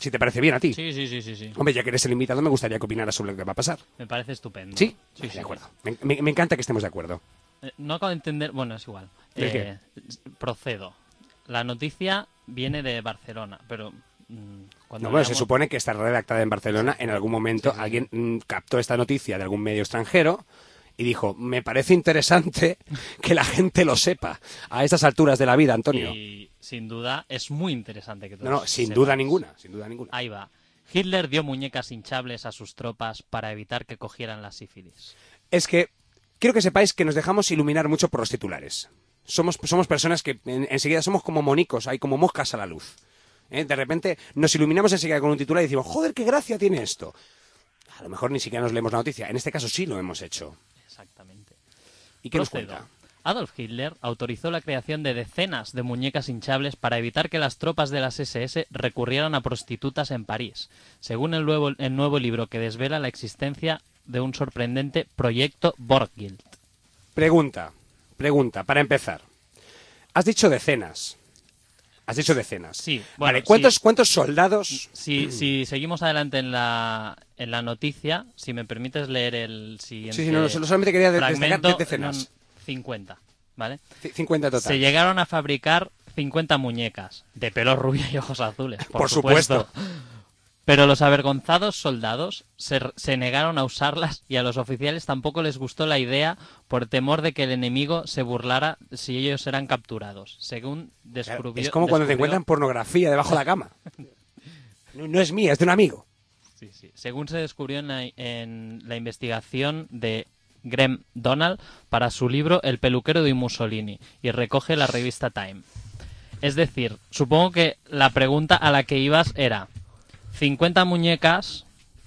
[SPEAKER 6] Si te parece bien a ti.
[SPEAKER 8] Sí, sí, sí, sí, sí.
[SPEAKER 6] Hombre, ya que eres el invitado, me gustaría que opinaras sobre lo que va a pasar.
[SPEAKER 8] Me parece estupendo.
[SPEAKER 6] ¿Sí?
[SPEAKER 8] Sí, sí.
[SPEAKER 6] De acuerdo. Me, me- me encanta que estemos de acuerdo.
[SPEAKER 8] Eh, No acabo de entender... Bueno, es igual.
[SPEAKER 6] ¿De
[SPEAKER 8] Eh, Procedo. La noticia viene de Barcelona, pero... mm, cuando
[SPEAKER 6] No, bueno, se
[SPEAKER 8] veamos-
[SPEAKER 6] supone que está redactada en Barcelona. En algún momento alguien mm, captó esta noticia de algún medio extranjero y dijo, me parece interesante que la gente lo sepa a estas alturas de la vida, Antonio.
[SPEAKER 8] Y sin duda es muy interesante que
[SPEAKER 6] No,
[SPEAKER 8] todos
[SPEAKER 6] no, sin
[SPEAKER 8] sepas.
[SPEAKER 6] duda ninguna, sin duda ninguna.
[SPEAKER 8] Ahí va. Hitler dio muñecas hinchables a sus tropas para evitar que cogieran la sífilis.
[SPEAKER 6] Es que quiero que sepáis que nos dejamos iluminar mucho por los titulares. Somos, somos personas que en- enseguida somos como monicos, hay como moscas a la luz. ¿Eh? De repente nos iluminamos enseguida con un titular y decimos, joder, qué gracia tiene esto. A lo mejor ni siquiera nos leemos la noticia. En este caso sí lo hemos hecho.
[SPEAKER 8] Exactamente.
[SPEAKER 6] ¿Y qué nos
[SPEAKER 8] Procedo.
[SPEAKER 6] cuenta?
[SPEAKER 8] Adolf Hitler autorizó la creación de decenas de muñecas hinchables para evitar que las tropas de las ese ese recurrieran a prostitutas en París, según el nuevo, el nuevo libro que desvela la existencia de un sorprendente proyecto Borghild.
[SPEAKER 6] Pregunta, pregunta, para empezar. Has dicho decenas. Has dicho decenas.
[SPEAKER 8] Sí, bueno,
[SPEAKER 6] Vale, ¿cuántos,
[SPEAKER 8] sí.
[SPEAKER 6] cuántos soldados?
[SPEAKER 8] Si, si seguimos adelante en la, en la noticia, si me permites leer el siguiente
[SPEAKER 6] Sí, sí, no, no, solamente quería de- destacar
[SPEAKER 8] fragmento,
[SPEAKER 6] de- decenas.
[SPEAKER 8] no, cincuenta, ¿vale?
[SPEAKER 6] C- cincuenta total.
[SPEAKER 8] Se llegaron a fabricar cincuenta muñecas de pelo rubio y ojos azules, por,
[SPEAKER 6] Por supuesto.
[SPEAKER 8] Pero los avergonzados soldados se, se negaron a usarlas y a los oficiales tampoco les gustó la idea por temor de que el enemigo se burlara si ellos eran capturados, según descubrió.
[SPEAKER 6] Es como cuando te
[SPEAKER 8] descubrió-
[SPEAKER 6] encuentran pornografía debajo de la cama. No, no es mía, es de un amigo.
[SPEAKER 8] Sí, sí. Según se descubrió en la, en la investigación de Graham Donald para su libro El peluquero de Mussolini, y recoge la revista Time. Es decir, supongo que la pregunta a la que ibas era cincuenta muñecas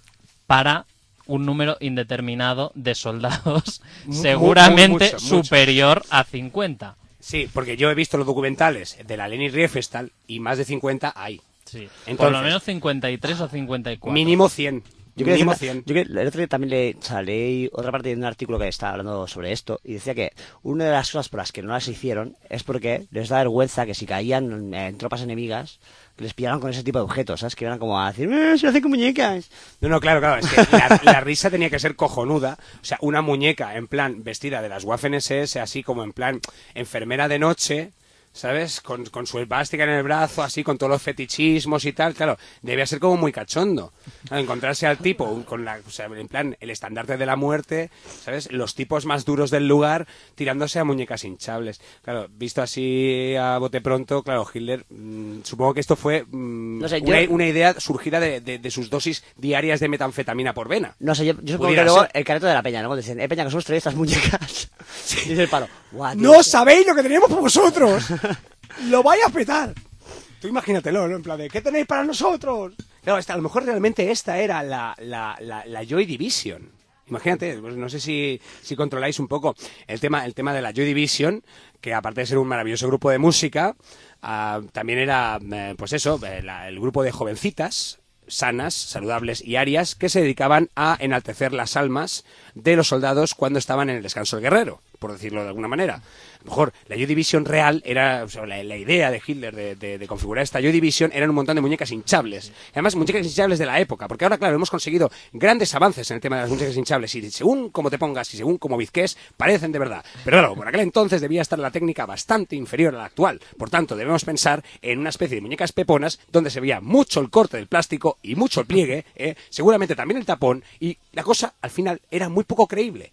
[SPEAKER 8] para un número indeterminado de soldados,
[SPEAKER 6] Mu-
[SPEAKER 8] seguramente
[SPEAKER 6] mu- mucho, mucho.
[SPEAKER 8] superior a cincuenta.
[SPEAKER 6] Sí, porque yo he visto los documentales de la Leni Riefenstahl y más de cincuenta hay.
[SPEAKER 8] Sí. Por
[SPEAKER 6] Entonces,
[SPEAKER 8] lo menos cincuenta y tres o cincuenta y cuatro.
[SPEAKER 6] mínimo cien.
[SPEAKER 7] Yo creo
[SPEAKER 6] mínimo
[SPEAKER 7] que
[SPEAKER 6] cien.
[SPEAKER 7] yo que el otro día también le, o sea, leí otra parte de un artículo que estaba hablando sobre esto y decía que una de las cosas por las que no las hicieron es porque les da vergüenza que si caían en, en tropas enemigas que les pillaran con ese tipo de objetos, ¿sabes? Que iban como a decir, ¡eh, se lo hacen con muñecas!
[SPEAKER 6] No, no, claro, claro, es que la, la risa tenía que ser cojonuda. O sea, una muñeca en plan vestida de las Waffen ese ese, así como en plan enfermera de noche, ¿sabes? Con, con su esvástica en el brazo, así, con todos los fetichismos y tal, claro, debía ser como muy cachondo. Claro, encontrarse al tipo un- con la, o sea, en plan, el estandarte de la muerte, ¿sabes? Los tipos más duros del lugar tirándose a muñecas hinchables. Claro, visto así a bote pronto, claro, Hitler, mmm, supongo que esto fue mmm,
[SPEAKER 7] No sé,
[SPEAKER 6] una,
[SPEAKER 7] yo-
[SPEAKER 6] una idea surgida de, de- de sus dosis diarias de metanfetamina por vena.
[SPEAKER 7] No sé, yo, yo supongo
[SPEAKER 6] Pudiera
[SPEAKER 7] que luego
[SPEAKER 6] ser.
[SPEAKER 7] el careto de la peña, ¿no? Cuando dicen, eh, peña, que os traído estas muñecas. Y dice el palo, "Guau, tío,
[SPEAKER 6] ¡No
[SPEAKER 7] es que-
[SPEAKER 6] sabéis lo que teníamos por vosotros! ¡Lo vais a petar! Tú imagínatelo, ¿no? En plan de, ¿qué tenéis para nosotros? Claro, esta- a lo mejor realmente esta era la, la, la, la Joy Division. Imagínate, pues no sé si, si controláis un poco el tema, el tema de la Joy Division, que aparte de ser un maravilloso grupo de música, ah, también era, eh, pues eso, eh, la- el grupo de jovencitas, sanas, saludables y arias, que se dedicaban a enaltecer las almas de los soldados cuando estaban en el descanso del guerrero, por decirlo de alguna manera. A lo mejor la Joy Division real era, o sea, la, la idea de Hitler de, de- de configurar esta Joy Division eran un montón de muñecas hinchables. Además, muñecas hinchables de la época, porque ahora, claro, hemos conseguido grandes avances en el tema de las muñecas hinchables y según como te pongas y según como bizques, parecen de verdad. Pero claro, por aquel entonces debía estar la técnica bastante inferior a la actual. Por tanto, debemos pensar en una especie de muñecas peponas donde se veía mucho el corte del plástico y mucho el pliegue, ¿eh? Seguramente también el tapón, y la cosa al final era muy poco creíble.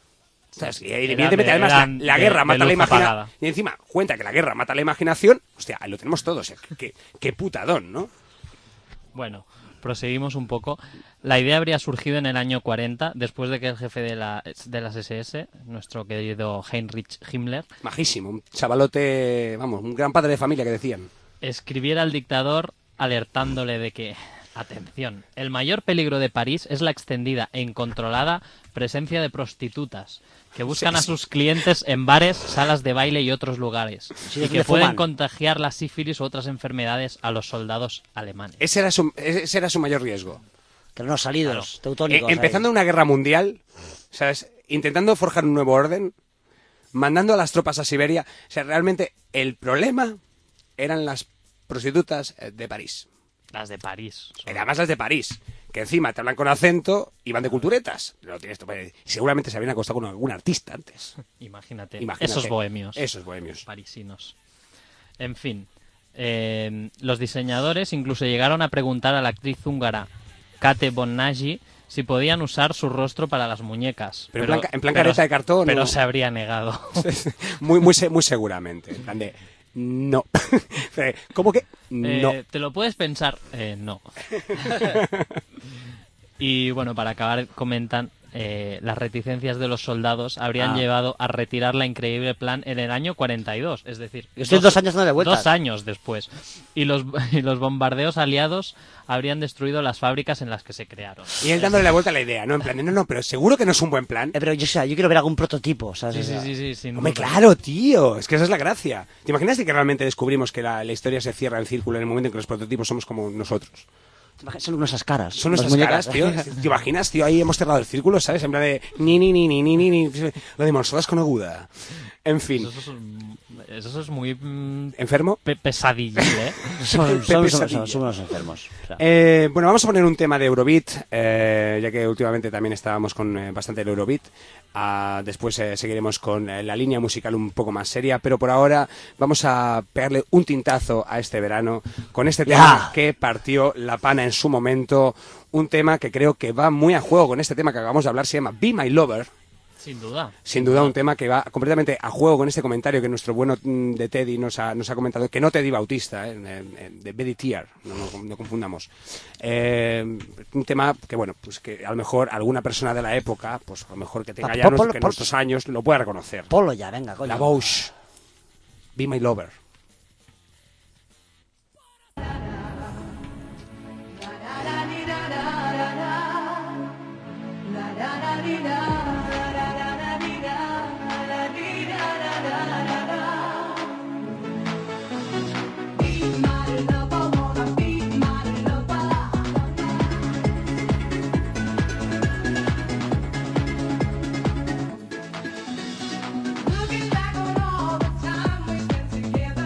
[SPEAKER 6] O sea, sí, evidentemente,
[SPEAKER 8] de-
[SPEAKER 6] además, la,
[SPEAKER 8] eran
[SPEAKER 6] la
[SPEAKER 8] de-
[SPEAKER 6] guerra
[SPEAKER 8] de
[SPEAKER 6] mata la
[SPEAKER 8] luz
[SPEAKER 6] imaginación.
[SPEAKER 8] apagada.
[SPEAKER 6] Y encima, cuenta que la guerra mata la imaginación. Hostia, ahí lo tenemos todos. O sea, qué, qué putadón, ¿no?
[SPEAKER 8] Bueno, proseguimos un poco. La idea habría surgido en el año cuarenta, después de que el jefe de, la, de las ese ese, nuestro querido Heinrich Himmler,
[SPEAKER 6] Majísimo, un chavalote, vamos, un gran padre de familia que decían.
[SPEAKER 8] escribiera al dictador alertándole de que, atención, el mayor peligro de París es la extendida e incontrolada presencia de prostitutas que buscan
[SPEAKER 6] Sí,
[SPEAKER 8] a
[SPEAKER 6] sí.
[SPEAKER 8] sus clientes en bares, salas de baile y otros lugares,
[SPEAKER 7] Sí,
[SPEAKER 8] y
[SPEAKER 7] donde
[SPEAKER 8] que pueden
[SPEAKER 7] fuman.
[SPEAKER 8] contagiar la sífilis u otras enfermedades a los soldados alemanes.
[SPEAKER 6] Ese era su, ese era su mayor riesgo.
[SPEAKER 7] Terrenos salidos,
[SPEAKER 8] Claro.
[SPEAKER 7] teutónicos.
[SPEAKER 6] Eh, empezando
[SPEAKER 7] ahí.
[SPEAKER 6] una guerra mundial, ¿sabes? Intentando forjar un nuevo orden, mandando a las tropas a Siberia. O sea, realmente el problema eran las prostitutas eh, de París.
[SPEAKER 8] Las de París. Son...
[SPEAKER 6] Además las de París, que encima te hablan con acento y van de culturetas. Lo tienes, seguramente se habrían acostado con algún artista antes.
[SPEAKER 8] Imagínate,
[SPEAKER 6] Imagínate.
[SPEAKER 8] esos bohemios.
[SPEAKER 6] Esos bohemios.
[SPEAKER 8] Parisinos. En fin, eh, los diseñadores incluso llegaron a preguntar a la actriz húngara Kate Bonnagi si podían usar su rostro para las muñecas.
[SPEAKER 6] Pero,
[SPEAKER 8] pero
[SPEAKER 6] en plan, en plan
[SPEAKER 8] pero,
[SPEAKER 6] careta de cartón.
[SPEAKER 8] Pero
[SPEAKER 6] ¿no?
[SPEAKER 8] se habría negado.
[SPEAKER 6] muy, muy, muy seguramente. En plan de, no. ¿Cómo que? No.
[SPEAKER 8] Eh, ¿Te lo puedes pensar? Eh, no. Y bueno, para acabar, comentan, eh, las reticencias de los soldados habrían
[SPEAKER 7] Ah.
[SPEAKER 8] llevado a retirar la increíble plan en el año cuarenta y dos, es decir,
[SPEAKER 7] Estoy dos años dándole vueltas.
[SPEAKER 8] dos años después. Y los, y los bombardeos aliados habrían destruido las fábricas en las que se crearon.
[SPEAKER 6] Y él dándole la vuelta a la idea, ¿no? En plan, de, no, no, pero seguro que no es un buen plan.
[SPEAKER 7] Eh, pero yo, o sea, yo quiero ver algún prototipo, ¿sabes?
[SPEAKER 8] Sí,
[SPEAKER 7] O
[SPEAKER 8] sí,
[SPEAKER 7] sea,
[SPEAKER 8] sí, sí, sin
[SPEAKER 6] Hombre,
[SPEAKER 8] duda.
[SPEAKER 6] claro, tío. Es que esa es la gracia. ¿Te imaginas que realmente descubrimos que la, la historia se cierra en círculo en el momento en que los prototipos somos como nosotros?
[SPEAKER 7] Son nuestras caras.
[SPEAKER 6] Son
[SPEAKER 7] las
[SPEAKER 6] nuestras
[SPEAKER 7] muñecas.
[SPEAKER 6] caras, tío. ¿Te imaginas, tío? Ahí hemos cerrado el círculo, ¿sabes? En plan de ni, ni, ni, ni, ni, ni, ni. Lo de Monsodas con aguda. En fin.
[SPEAKER 8] Eso es, eso es muy... mm,
[SPEAKER 6] ¿Enfermo?
[SPEAKER 8] pe- pesadillo, ¿eh?
[SPEAKER 7] Son, son,
[SPEAKER 6] Pesadilla.
[SPEAKER 7] son- son unos enfermos. O sea.
[SPEAKER 6] Eh, bueno, vamos a poner un tema de Eurobeat, eh, ya que últimamente también estábamos con eh, bastante el Eurobeat. Ah, después eh, seguiremos con eh, la línea musical un poco más seria, pero por ahora vamos a pegarle un tintazo a este verano con este tema
[SPEAKER 7] Ya.
[SPEAKER 6] que partió la pana en su momento. Un tema que creo que va muy a juego con este tema que acabamos de hablar, se llama Be My Lover.
[SPEAKER 8] Sin duda.
[SPEAKER 6] Sin duda un tema que va completamente a juego con este comentario que nuestro bueno mm, de Teddy nos ha, nos ha comentado, que no Teddy Bautista, eh, eh, de Betty Tier, no, no, no confundamos. Eh, un tema que, bueno, pues que a lo mejor alguna persona de la época, pues a lo mejor que tenga
[SPEAKER 7] Pa-
[SPEAKER 6] ya
[SPEAKER 7] pon-
[SPEAKER 6] nos-
[SPEAKER 7] ponlo-
[SPEAKER 6] que
[SPEAKER 7] pon-
[SPEAKER 6] nuestros años, lo pueda reconocer.
[SPEAKER 7] Ponlo ya, venga, coño.
[SPEAKER 6] La Bausch, Be My Lover.
[SPEAKER 9] Looking back on all the time we spent together.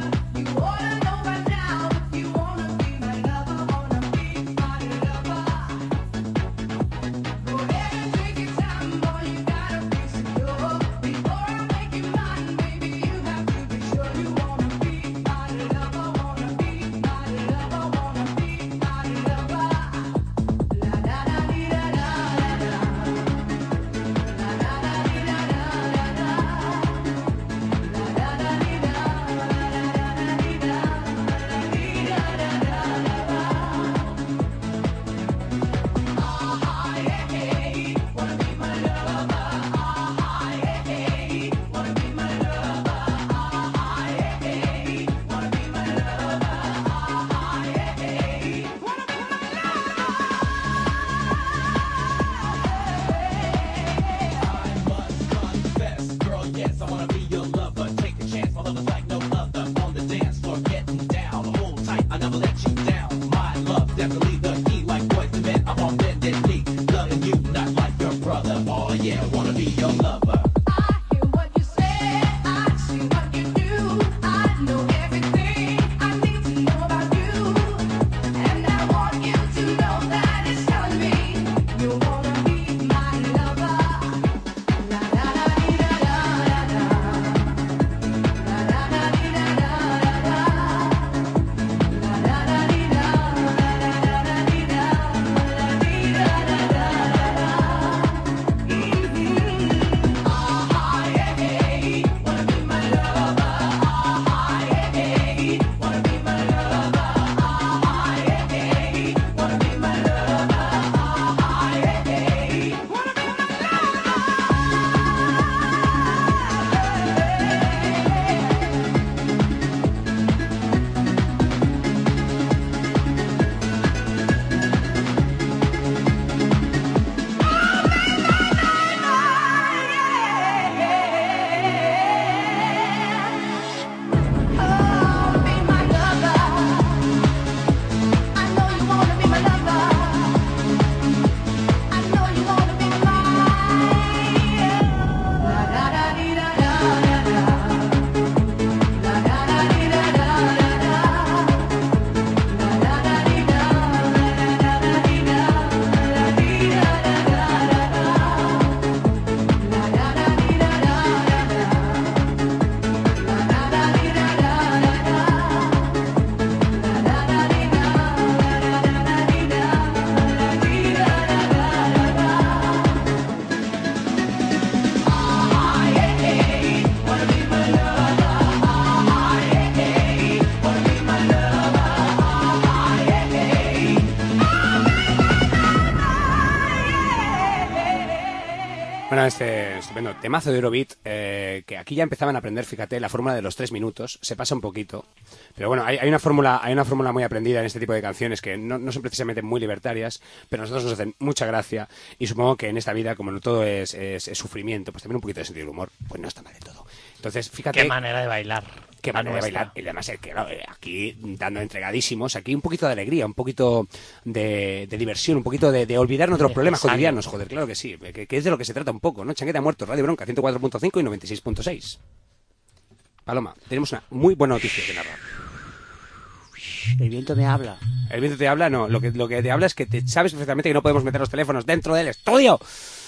[SPEAKER 6] Bueno, este estupendo temazo de Eurobeat, eh, que aquí ya empezaban a aprender, fíjate, la fórmula de los tres minutos, se pasa un poquito, pero bueno, hay, hay una fórmula hay una fórmula muy aprendida en este tipo de canciones que no, no son precisamente muy libertarias, pero a nosotros nos hacen mucha gracia, y supongo que en esta vida, como no todo es, es, es sufrimiento, pues también un poquito de sentido del humor, pues no está mal de todo. Entonces, fíjate...
[SPEAKER 8] Qué manera de bailar.
[SPEAKER 6] Qué manera de bailar. Y además, que aquí dando entregadísimos, aquí un poquito de alegría, un poquito de, de diversión, un poquito de, de olvidar nuestros problemas cotidianos, joder, claro que sí, que, que es de lo que se trata un poco, ¿no? Changueta Muerto, Radio Bronca, ciento cuatro punto cinco y noventa y seis punto seis. Paloma, tenemos una muy buena noticia que narrar.
[SPEAKER 7] El viento me habla.
[SPEAKER 6] El viento te habla, no, lo que, lo que te habla es que te sabes perfectamente que no podemos meter los teléfonos dentro del estudio.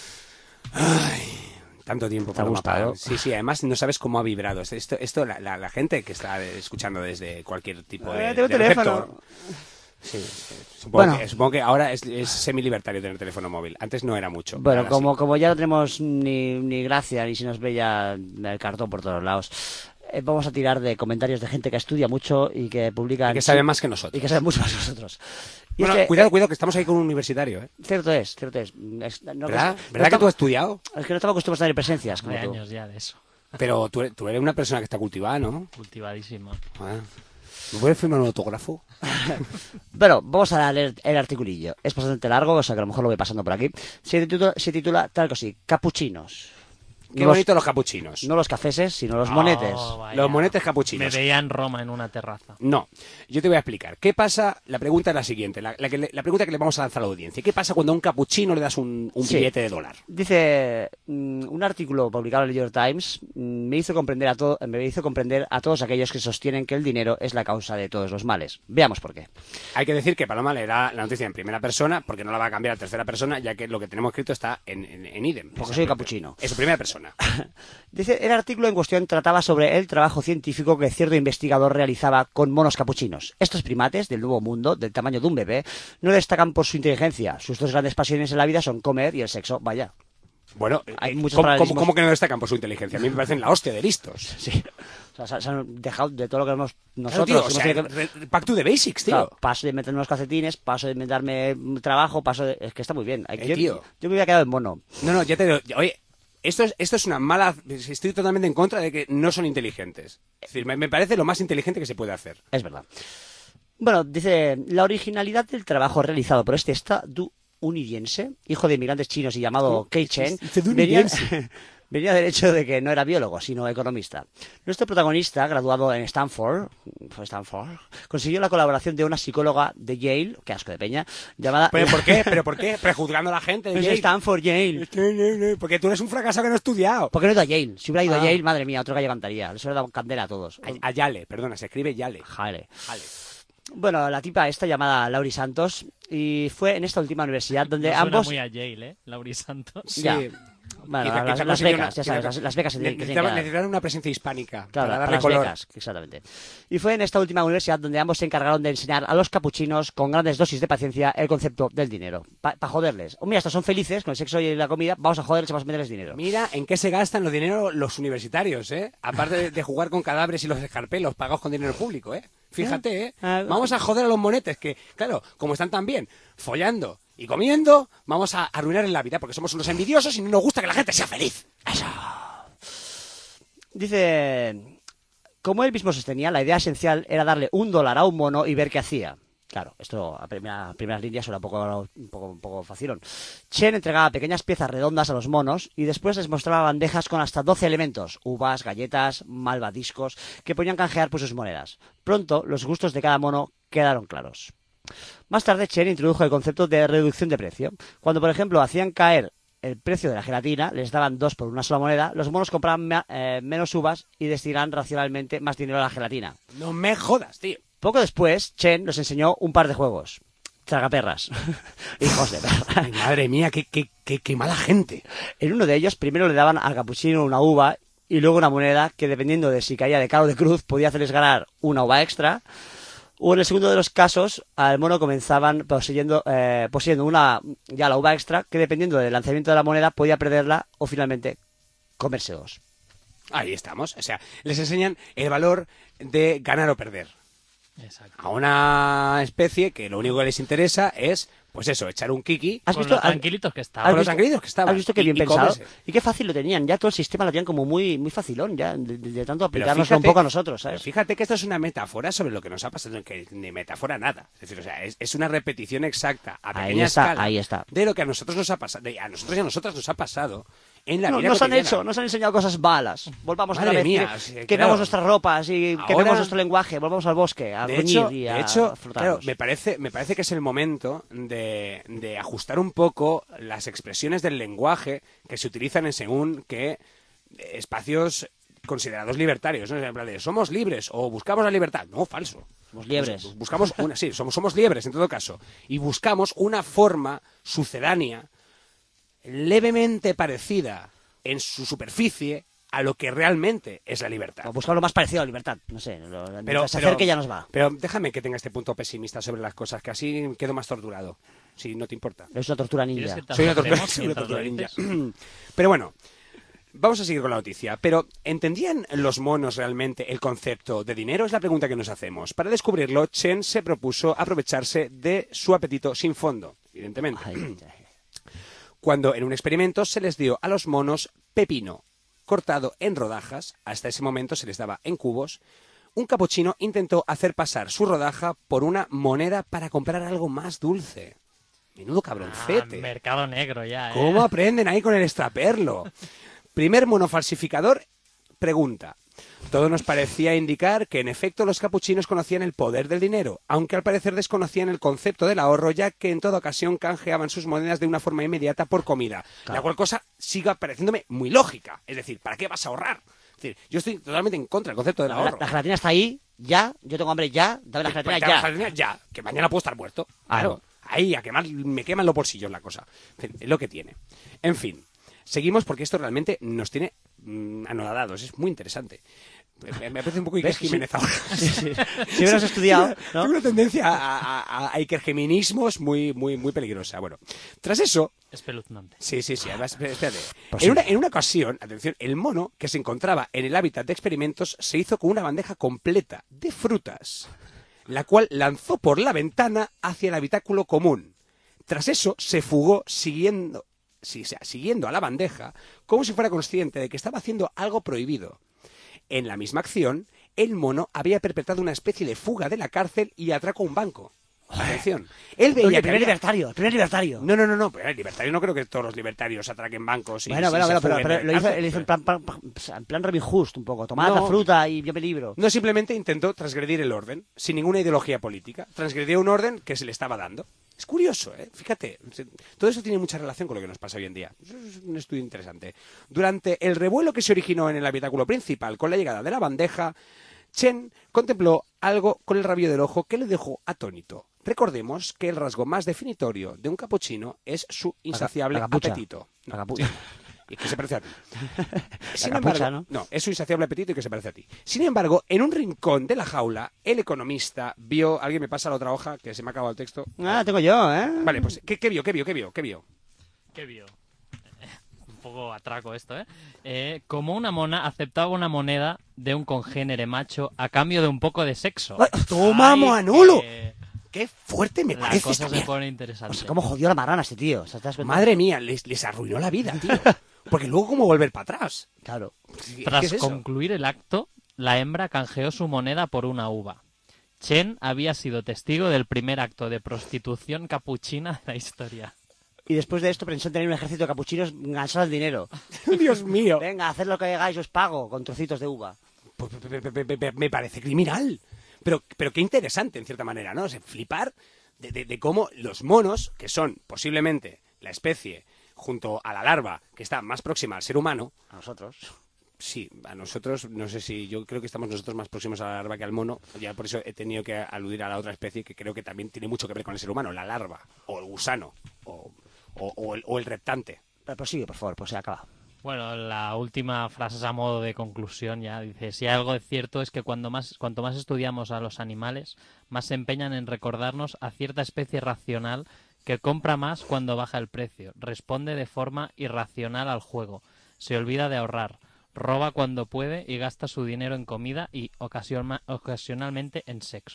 [SPEAKER 6] Ay... Tanto tiempo.
[SPEAKER 7] ¿Te ha gustado?
[SPEAKER 6] Sí, sí, además no sabes cómo ha vibrado. Esto, esto la, la, la gente que está escuchando desde cualquier tipo de,
[SPEAKER 7] eh, tengo
[SPEAKER 6] de
[SPEAKER 7] teléfono.
[SPEAKER 6] receptor. Sí, sí. Supongo,
[SPEAKER 7] Bueno.
[SPEAKER 6] que, supongo que ahora es, es semi-libertario tener teléfono móvil. Antes no era mucho.
[SPEAKER 7] Bueno,
[SPEAKER 6] ahora
[SPEAKER 7] como,
[SPEAKER 6] sí.
[SPEAKER 7] como ya no tenemos ni, ni gracia, ni se nos ve ya el cartón por todos lados, eh, vamos a tirar de comentarios de gente que estudia mucho y que publica...
[SPEAKER 6] Y que sabe más que nosotros.
[SPEAKER 7] Y que sabe mucho más que nosotros. Y
[SPEAKER 6] Bueno,
[SPEAKER 7] es que,
[SPEAKER 6] cuidado,
[SPEAKER 7] eh,
[SPEAKER 6] cuidado, que estamos ahí con un universitario, ¿eh?
[SPEAKER 7] Cierto es, cierto es. es no,
[SPEAKER 6] ¿Verdad?
[SPEAKER 7] no
[SPEAKER 6] ¿Verdad que tú has estudiado?
[SPEAKER 7] Es que no estamos acostumbrados a tener presencias como
[SPEAKER 8] Hace
[SPEAKER 7] tú.
[SPEAKER 8] años ya de eso.
[SPEAKER 6] Pero tú, tú eres una persona que está cultivada, ¿no?
[SPEAKER 8] Cultivadísima.
[SPEAKER 6] Ah. ¿Me puedes firmar un autógrafo?
[SPEAKER 7] Bueno, vamos a leer el articulillo. Es bastante largo, o sea que a lo mejor lo voy pasando por aquí. Se titula, se titula tal que sí, capuchinos.
[SPEAKER 6] Qué
[SPEAKER 7] Los-
[SPEAKER 6] bonito los capuchinos.
[SPEAKER 7] No los cafeses, sino los
[SPEAKER 8] Oh,
[SPEAKER 7] monetes.
[SPEAKER 8] vaya.
[SPEAKER 6] Los monetes
[SPEAKER 8] Me
[SPEAKER 6] capuchinos.
[SPEAKER 8] veía en Roma en una terraza.
[SPEAKER 6] No, yo te voy a explicar. ¿Qué pasa? La pregunta es la siguiente, la, la que le- la pregunta que le vamos a lanzar a la audiencia. ¿Qué pasa cuando a un capuchino le das un, un
[SPEAKER 7] Sí.
[SPEAKER 6] billete de dólar?
[SPEAKER 7] Dice mm, un artículo publicado en el New York Times mm, me hizo comprender a todo, me hizo comprender a todos aquellos que sostienen que el dinero es la causa de todos los males. Veamos por qué.
[SPEAKER 6] Hay que decir que Paloma leerá la noticia en primera persona porque no la va a cambiar a tercera persona, ya que lo que tenemos escrito está en, en, en idem.
[SPEAKER 7] Porque soy capuchino.
[SPEAKER 6] Es su primera persona.
[SPEAKER 7] Dice, el artículo en cuestión trataba sobre el trabajo científico que cierto investigador realizaba con monos capuchinos. Estos primates del Nuevo Mundo, del tamaño de un bebé, no destacan por su inteligencia. Sus dos grandes pasiones en la vida son comer y el sexo. Vaya.
[SPEAKER 6] Bueno,
[SPEAKER 7] Hay
[SPEAKER 6] eh,
[SPEAKER 7] muchos
[SPEAKER 6] ¿cómo,
[SPEAKER 7] paralelismos.
[SPEAKER 6] cómo- cómo que no destacan por su inteligencia? A mí me parecen la hostia de listos.
[SPEAKER 7] Sí. O sea, se, se han dejado de todo lo que hemos
[SPEAKER 6] Claro,
[SPEAKER 7] nosotros.
[SPEAKER 6] tío, o
[SPEAKER 7] hemos
[SPEAKER 6] sea,
[SPEAKER 7] tenido que-
[SPEAKER 6] re- back to the basics, tío.
[SPEAKER 7] Claro, paso de inventarme unos calcetines, paso de inventarme un trabajo, paso de... Es que está muy bien. Hay-
[SPEAKER 6] Eh,
[SPEAKER 7] yo,
[SPEAKER 6] tío.
[SPEAKER 7] yo me hubiera quedado en mono.
[SPEAKER 6] No, no, ya te digo. Oye, esto es, esto es una mala... Estoy totalmente en contra de que no son inteligentes. Es decir, me, me parece lo más inteligente que se puede hacer.
[SPEAKER 7] Es verdad. Bueno, dice, la originalidad del trabajo realizado por este estadounidense, hijo de inmigrantes chinos y llamado Kei Chen, venía, venía del hecho de que no era biólogo, sino economista. Nuestro protagonista, graduado en Stanford, fue Stanford, consiguió la colaboración de una psicóloga de Yale, qué asco de peña, llamada...
[SPEAKER 6] ¿Pero por qué? ¿Pero por qué? Prejuzgando a la gente. de
[SPEAKER 7] Es
[SPEAKER 6] Yale.
[SPEAKER 7] Stanford, Yale.
[SPEAKER 6] Porque tú eres un fracasado que no has estudiado.
[SPEAKER 7] ¿Por qué no he ido a Yale? Si hubiera ido
[SPEAKER 6] Ah.
[SPEAKER 7] a Yale, madre mía, otro gallo cantaría. Les hubiera dado candela a todos.
[SPEAKER 6] A, a Yale, perdona, se escribe Yale.
[SPEAKER 7] Jale.
[SPEAKER 6] Jale.
[SPEAKER 7] Bueno, la tipa esta llamada Lauri Santos y fue en esta última universidad donde
[SPEAKER 8] No suena
[SPEAKER 7] ambos...
[SPEAKER 8] muy a Yale, ¿eh? Lauri Santos.
[SPEAKER 6] Sí.
[SPEAKER 7] Ya. Bueno,
[SPEAKER 6] Quizá-
[SPEAKER 7] las,
[SPEAKER 6] quizá
[SPEAKER 7] las
[SPEAKER 6] conseguir
[SPEAKER 7] becas,
[SPEAKER 6] una-
[SPEAKER 7] ya sabes,
[SPEAKER 6] quizá-
[SPEAKER 7] las, las becas que tienen que
[SPEAKER 6] Necesitaban,
[SPEAKER 7] dar.
[SPEAKER 6] necesitaban una presencia hispánica
[SPEAKER 7] Claro,
[SPEAKER 6] para
[SPEAKER 7] para
[SPEAKER 6] darle
[SPEAKER 7] las
[SPEAKER 6] color.
[SPEAKER 7] becas, exactamente. Y fue en esta última universidad donde ambos se encargaron de enseñar a los capuchinos con grandes dosis de paciencia el concepto del dinero. Para joderles. Oh, mira, estos son felices con el sexo y la comida, vamos a joderles y vamos a meterles dinero.
[SPEAKER 6] Mira en qué se gastan los dineros los universitarios, ¿eh? Aparte de, de jugar con cadáveres y los escarpelos pagados con dinero público, ¿eh? Fíjate, ¿eh?
[SPEAKER 7] Ah,
[SPEAKER 6] Vamos a joder a los monetes que, claro, como están tan bien follando y comiendo, vamos a arruinar en la vida porque somos unos envidiosos y no nos gusta que la gente sea feliz.
[SPEAKER 7] Eso. Dice, como él mismo sostenía, la idea esencial era darle un dólar a un mono y ver qué hacía. Claro, esto a primera- primeras líneas suena un poco, un poco, un poco facilón. Chen entregaba pequeñas piezas redondas a los monos y después les mostraba bandejas con hasta doce elementos, uvas, galletas, malvadiscos, que podían canjear por sus monedas. Pronto, los gustos de cada mono quedaron claros. Más tarde, Chen introdujo el concepto de reducción de precio. Cuando, por ejemplo, hacían caer el precio de la gelatina, les daban dos por una sola moneda, los monos compraban me- eh, menos uvas y destinaban racionalmente más dinero a la gelatina.
[SPEAKER 6] No me jodas, tío.
[SPEAKER 7] Poco después, Chen nos enseñó un par de juegos. Tragaperras. Hijos de perra.
[SPEAKER 6] Ay, madre mía, qué, qué, qué, qué mala gente.
[SPEAKER 7] En uno de ellos, primero le daban al capuchino una uva y luego una moneda que, dependiendo de si caía de cara o de cruz, podía hacerles ganar una uva extra. O en el segundo de los casos, al mono comenzaban poseyendo, eh, poseyendo una, ya la uva extra, que dependiendo del lanzamiento de la moneda, podía perderla o finalmente comerse dos.
[SPEAKER 6] Ahí estamos. O sea, les enseñan el valor de ganar o perder.
[SPEAKER 8] Exacto.
[SPEAKER 6] A una especie que lo único que les interesa es pues eso, echar un kiki.
[SPEAKER 7] ¿Has
[SPEAKER 8] Con
[SPEAKER 7] visto?
[SPEAKER 8] lo tranquilitos que
[SPEAKER 6] Con
[SPEAKER 8] estaban.
[SPEAKER 6] los
[SPEAKER 7] visto-
[SPEAKER 6] tranquilitos que estaban.
[SPEAKER 7] ¿Has visto qué
[SPEAKER 6] Y-
[SPEAKER 7] bien
[SPEAKER 6] y
[SPEAKER 7] pensado?
[SPEAKER 6] comerse.
[SPEAKER 7] Y qué fácil lo tenían. Ya todo el sistema lo tenían como muy, muy facilón, ya, de, de- de tanto
[SPEAKER 6] Pero
[SPEAKER 7] aplicárnoslo un
[SPEAKER 6] fíjate-
[SPEAKER 7] poco a nosotros,
[SPEAKER 6] pero
[SPEAKER 7] ¿sabes?
[SPEAKER 6] fíjate que esto es una metáfora sobre lo que nos ha pasado, que ni metáfora nada. Es decir, o sea, es, es una repetición exacta a
[SPEAKER 7] Ahí
[SPEAKER 6] pequeña
[SPEAKER 7] está,
[SPEAKER 6] escala
[SPEAKER 7] ahí está.
[SPEAKER 6] de lo que a nosotros nos ha pasado, a nosotros y a nosotras nos ha pasado en la
[SPEAKER 7] No,
[SPEAKER 6] vida
[SPEAKER 7] nos han
[SPEAKER 6] cotidiana.
[SPEAKER 7] hecho, nos han enseñado cosas malas. Volvamos
[SPEAKER 6] Madre
[SPEAKER 7] otra vez,
[SPEAKER 6] mía,
[SPEAKER 7] que-
[SPEAKER 6] sí,
[SPEAKER 7] quememos
[SPEAKER 6] claro.
[SPEAKER 7] nuestras ropas y
[SPEAKER 6] Ahora-
[SPEAKER 7] quememos nuestro lenguaje, volvamos al bosque, a
[SPEAKER 6] De
[SPEAKER 7] gruñir
[SPEAKER 6] hecho,
[SPEAKER 7] y a
[SPEAKER 6] de hecho claro,
[SPEAKER 7] frotarnos.
[SPEAKER 6] me parece, me parece que es el momento de, de ajustar un poco las expresiones del lenguaje que se utilizan en según qué espacios considerados libertarios, ¿no? En plan de, somos libres o buscamos la libertad. No, falso.
[SPEAKER 7] Somos liebres.
[SPEAKER 6] Bus- Buscamos una, sí, somos, somos libres en todo caso. Y buscamos una forma sucedánea, levemente parecida en su superficie a lo que realmente es la libertad.
[SPEAKER 7] O buscar lo más parecido a la libertad, no sé, lo,
[SPEAKER 6] Pero,
[SPEAKER 7] mientras se
[SPEAKER 6] pero-
[SPEAKER 7] acerque ya nos va.
[SPEAKER 6] Pero déjame que tenga este punto pesimista sobre las cosas, que así quedo más torturado, si no te importa.
[SPEAKER 7] Es una tortura
[SPEAKER 8] ¿Quieres
[SPEAKER 7] ninja.
[SPEAKER 8] que te
[SPEAKER 6] Soy una tortura,
[SPEAKER 8] abracemos
[SPEAKER 6] soy una
[SPEAKER 8] mientras
[SPEAKER 6] tortura
[SPEAKER 8] lo
[SPEAKER 6] ninja.
[SPEAKER 8] dices?
[SPEAKER 6] Pero bueno, vamos a seguir con la noticia. Pero, ¿entendían los monos realmente el concepto de dinero? Es la pregunta que nos hacemos. Para descubrirlo, Chen se propuso aprovecharse de su apetito sin fondo, evidentemente.
[SPEAKER 7] Ay, ay.
[SPEAKER 6] Cuando en un experimento se les dio a los monos pepino cortado en rodajas, hasta ese momento se les daba en cubos, un capuchino intentó hacer pasar su rodaja por una moneda para comprar algo más dulce. Menudo
[SPEAKER 8] Ah,
[SPEAKER 6] cabroncete.
[SPEAKER 8] mercado negro ya, ¿eh?
[SPEAKER 6] ¿Cómo aprenden ahí con el extraperlo? Primer monofalsificador pregunta. Todo nos parecía indicar que en efecto los capuchinos conocían el poder del dinero, aunque al parecer desconocían el concepto del ahorro, ya que en toda ocasión canjeaban sus monedas de una forma inmediata por comida.
[SPEAKER 7] Claro.
[SPEAKER 6] La cual cosa sigue pareciéndome muy lógica. Es decir, ¿para qué vas a ahorrar? Es decir, yo estoy totalmente en contra del concepto del
[SPEAKER 7] La,
[SPEAKER 6] ahorro.
[SPEAKER 7] la gelatina está ahí, ya, yo tengo hambre ya, dame la gelatina
[SPEAKER 6] Pues,
[SPEAKER 7] ya.
[SPEAKER 6] la gelatina ya, que mañana puedo estar muerto. Claro.
[SPEAKER 7] Claro.
[SPEAKER 6] Ahí, a quemar, me queman los bolsillos la cosa. En fin, es lo que tiene. En fin, seguimos porque esto realmente nos tiene mm, anonadados. Es muy interesante. Me, me parece un poco Iker
[SPEAKER 7] ¿Ves?
[SPEAKER 6] Jiménez
[SPEAKER 7] Sí.
[SPEAKER 6] ahora.
[SPEAKER 7] Sí, sí. Si hubieras estudiado, ¿no?
[SPEAKER 6] Tengo una tendencia a, a, a, a Ikergeminismos muy, muy, muy peligrosa. Bueno, tras eso,
[SPEAKER 8] Espeluznante.
[SPEAKER 6] sí, sí, sí, además, espérate.
[SPEAKER 7] Pues
[SPEAKER 6] En
[SPEAKER 7] sí.
[SPEAKER 6] una, en una ocasión, atención, el mono que se encontraba en el hábitat de experimentos se hizo con una bandeja completa de frutas, la cual lanzó por la ventana hacia el habitáculo común. Tras eso, se fugó siguiendo, sí, o sea, siguiendo a la bandeja como si fuera consciente de que estaba haciendo algo prohibido. En la misma acción, el mono había perpetrado una especie de fuga de la cárcel y atraco a un banco. Atención. Él veía
[SPEAKER 7] Oye,
[SPEAKER 6] que
[SPEAKER 7] el primer
[SPEAKER 6] había-
[SPEAKER 7] libertario, el primer libertario.
[SPEAKER 6] No, no, no, no, pero el libertario no creo que todos los libertarios atraquen bancos y
[SPEAKER 7] bueno,
[SPEAKER 6] y
[SPEAKER 7] bueno,
[SPEAKER 6] se
[SPEAKER 7] bueno, pero,
[SPEAKER 6] fuguen
[SPEAKER 7] pero
[SPEAKER 6] de
[SPEAKER 7] lo hizo,
[SPEAKER 6] cárcel.
[SPEAKER 7] él hizo en plan, plan- plan- en plan Robin Hood un poco. Tomad
[SPEAKER 6] No.
[SPEAKER 7] la fruta y yo me libro.
[SPEAKER 6] No, simplemente intentó transgredir el orden, sin ninguna ideología política. Transgredió un orden que se le estaba dando. Es curioso, ¿eh? Fíjate, se- todo eso tiene mucha relación con lo que nos pasa hoy en día. Eso es un estudio interesante. Durante el revuelo que se originó en el habitáculo principal con la llegada de la bandeja, Chen contempló algo con el rabillo del ojo que le dejó atónito. Recordemos que el rasgo más definitorio de un capuchino es su insaciable
[SPEAKER 7] la capucha.
[SPEAKER 6] apetito.
[SPEAKER 7] La capucha.
[SPEAKER 6] Y que se parece a ti. Sin
[SPEAKER 7] capucha,
[SPEAKER 6] embargo, no, es su insaciable apetito y que se parece a ti. Sin embargo, en un rincón de la jaula, el economista vio... Alguien me pasa la otra hoja, que se me ha acabado el texto.
[SPEAKER 7] Ah, tengo yo, ¿eh?
[SPEAKER 6] Vale, pues, ¿qué, qué vio? ¿Qué vio? ¿Qué vio? ¿Qué vio?
[SPEAKER 8] ¿Qué vio? Un poco atraco esto, ¿eh? Eh, Como una mona aceptaba una moneda de un congénere macho a cambio de un poco de sexo.
[SPEAKER 6] ¡Ay, toma,
[SPEAKER 8] Ay,
[SPEAKER 6] Manolo!
[SPEAKER 8] que
[SPEAKER 6] ¡Qué fuerte me
[SPEAKER 8] La
[SPEAKER 6] parece
[SPEAKER 8] cosa
[SPEAKER 6] esta
[SPEAKER 8] se
[SPEAKER 6] mierda!
[SPEAKER 8] pone interesante.
[SPEAKER 7] O sea, cómo jodió la marrana este tío. O sea, ¿te das cuenta?
[SPEAKER 6] Madre mía, les, les arruinó la vida, tío. Porque luego, ¿cómo volver para atrás?
[SPEAKER 7] Claro.
[SPEAKER 6] ¿Qué
[SPEAKER 8] Tras
[SPEAKER 6] es eso?
[SPEAKER 8] concluir el acto, la hembra canjeó su moneda por una uva. Chen había sido testigo del primer acto de prostitución capuchina de la historia.
[SPEAKER 7] Y después de esto pensó en tener un ejército de capuchinos gansados el dinero.
[SPEAKER 6] Dios mío.
[SPEAKER 7] Venga, haced lo que hagáis, os pago con trocitos de uva.
[SPEAKER 6] Pues, me- me- me- me- me parece criminal. Pero, pero qué interesante, en cierta manera, ¿no? O sea, flipar de, de- de cómo los monos, que son posiblemente la especie, junto a la larva, que está más próxima al ser humano,
[SPEAKER 7] A nosotros.
[SPEAKER 6] sí, a nosotros, no sé si, yo creo que estamos nosotros más próximos a la larva que al mono, ya por eso he tenido que aludir a la otra especie que creo que también tiene mucho que ver con el ser humano, la larva, o el gusano, o, o- o el, o el reptante.
[SPEAKER 7] Pero prosigue, por favor, pues se acaba.
[SPEAKER 8] Bueno, la última frase es a modo de conclusión ya. Dice, si hay algo de cierto es que cuando más, cuanto más estudiamos a los animales, más se empeñan en recordarnos a cierta especie racional que compra más cuando baja el precio, responde de forma irracional al juego, se olvida de ahorrar, roba cuando puede y gasta su dinero en comida y ocasiona- ocasionalmente en sexo.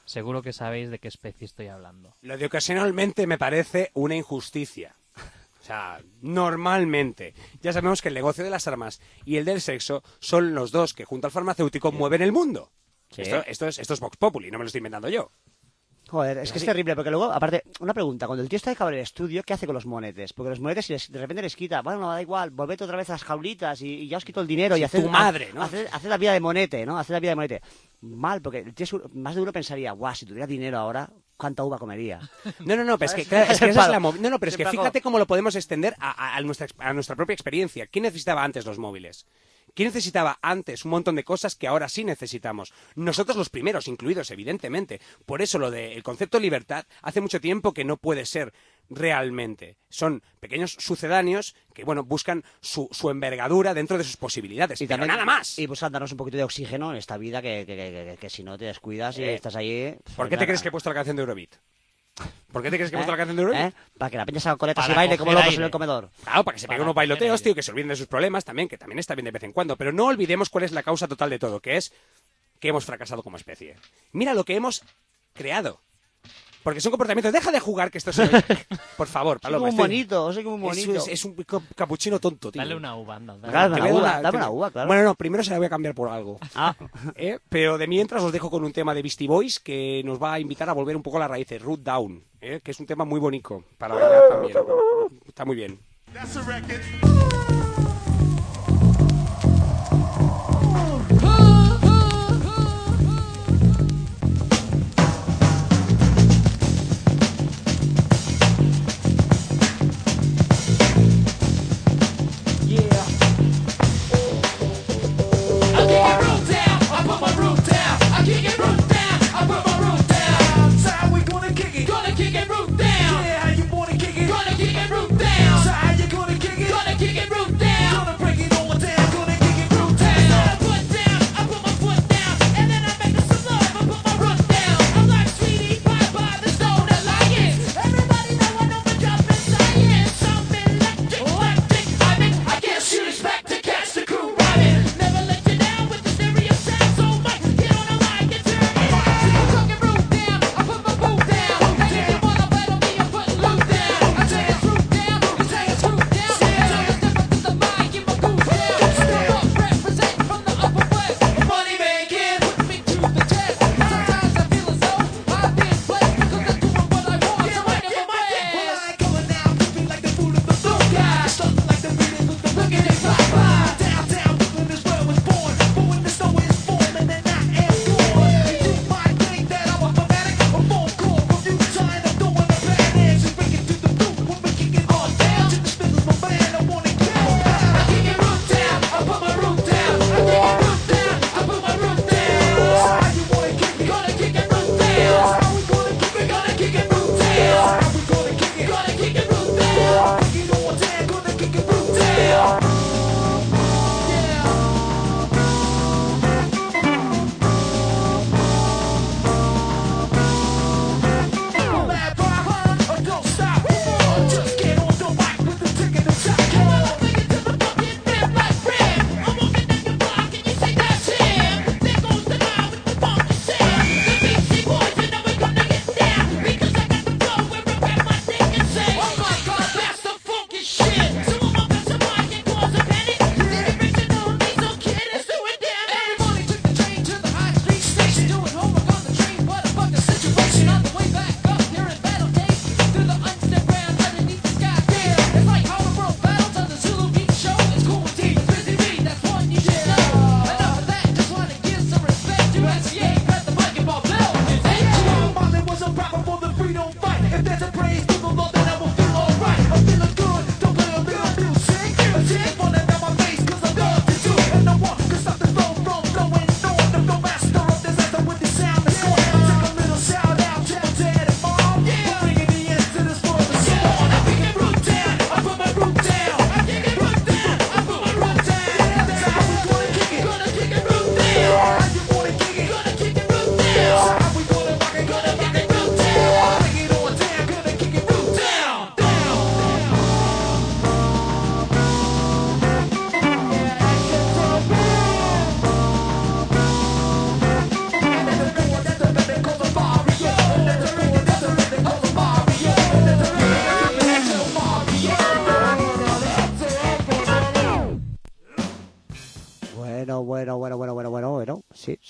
[SPEAKER 8] Seguro que sabéis de qué especie estoy hablando.
[SPEAKER 6] Lo de ocasionalmente me parece una injusticia. O sea, normalmente. Ya sabemos que el negocio de las armas y el del sexo son los dos que junto al farmacéutico sí. mueven el mundo. Sí. Esto, esto, es, esto es Vox Populi, no me lo estoy inventando yo.
[SPEAKER 7] Joder, es que es terrible, porque luego, aparte, una pregunta, cuando el tío está de cabo en el estudio, ¿qué hace con los monetes? Porque los monetes, si les, de repente les quita, bueno, no da igual, volvete otra vez a las jaulitas y, y ya os quito el dinero
[SPEAKER 6] sí,
[SPEAKER 7] y haced,
[SPEAKER 6] tu madre, ¿no?
[SPEAKER 7] Haced, haced la vida de monete, ¿no? Haced la vida de monete. Mal, porque el tío, más de uno pensaría, guau, si tuviera dinero ahora, ¿cuánta uva comería?
[SPEAKER 6] No, no, no, pero es que, claro, es que esa es la mov- No, no, pero es que fíjate cómo lo podemos extender a, a, a, nuestra, a nuestra propia experiencia. ¿Quién necesitaba antes los móviles? ¿Quién necesitaba antes un montón de cosas que ahora sí necesitamos? Nosotros los primeros, incluidos, evidentemente. Por eso lo del concepto de libertad hace mucho tiempo que no puede ser realmente. Son pequeños sucedáneos que, bueno, buscan su, su envergadura dentro de sus posibilidades. Y también nada más.
[SPEAKER 7] Y buscan darnos un poquito de oxígeno en esta vida que, que, que, que, que si no te descuidas y eh, estás ahí...
[SPEAKER 6] ¿Por qué te crees que he puesto la canción de Eurobeat? ¿Por qué te crees que he puesto ¿Eh? la canción de Eurobeat?
[SPEAKER 7] ¿Eh? Para que la peña salga coletas y baile como locos en el comedor.
[SPEAKER 6] Claro, para que se peguen unos bailoteos, tío, que se olviden de sus problemas también, que también está bien de vez en cuando. Pero no olvidemos cuál es la causa total de todo, que es que hemos fracasado como especie. Mira lo que hemos creado. Porque son comportamientos... Deja de jugar, que esto es... Por favor, Paloma.
[SPEAKER 7] Soy como un monito, soy como un monito.
[SPEAKER 6] Es, es, es un capuchino tonto, tío.
[SPEAKER 8] Dale una uva, anda. Dale,
[SPEAKER 7] dale,
[SPEAKER 6] dame
[SPEAKER 7] una,
[SPEAKER 6] una,
[SPEAKER 7] uva, dame una uva, claro.
[SPEAKER 6] Bueno, no, primero se la voy a cambiar por algo.
[SPEAKER 7] Ah.
[SPEAKER 6] ¿Eh? Pero de mientras os dejo con un tema de Beastie Boys que nos va a invitar a volver un poco a las raíces. Root Down, ¿eh? Que es un tema muy bonito para bailar también. Está muy bien. That's a record.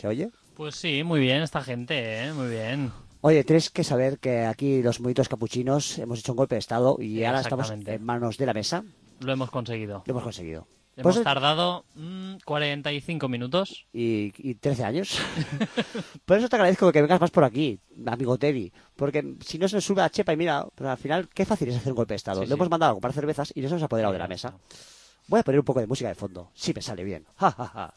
[SPEAKER 7] ¿Se oye?
[SPEAKER 8] Pues sí, muy bien esta gente, ¿eh? Muy bien.
[SPEAKER 7] Oye, tienes que saber que aquí los monitos capuchinos hemos hecho un golpe de estado y ahora estamos
[SPEAKER 8] Exactamente.
[SPEAKER 7] en manos de la mesa.
[SPEAKER 8] Lo hemos conseguido.
[SPEAKER 7] Lo hemos conseguido.
[SPEAKER 8] Hemos
[SPEAKER 7] Pues-
[SPEAKER 8] tardado mm, cuarenta y cinco minutos.
[SPEAKER 7] Y, y trece años. Por eso te agradezco que vengas más por aquí, amigo Teddy. Porque si no se nos sube a chepa y mira, pero al final, qué fácil es hacer un golpe de estado.
[SPEAKER 8] Sí,
[SPEAKER 7] Le
[SPEAKER 8] sí.
[SPEAKER 7] hemos mandado a comprar cervezas y nos hemos apoderado de la mesa. Voy a poner un poco de música de fondo. Sí me sale bien. Ja, ja, ja.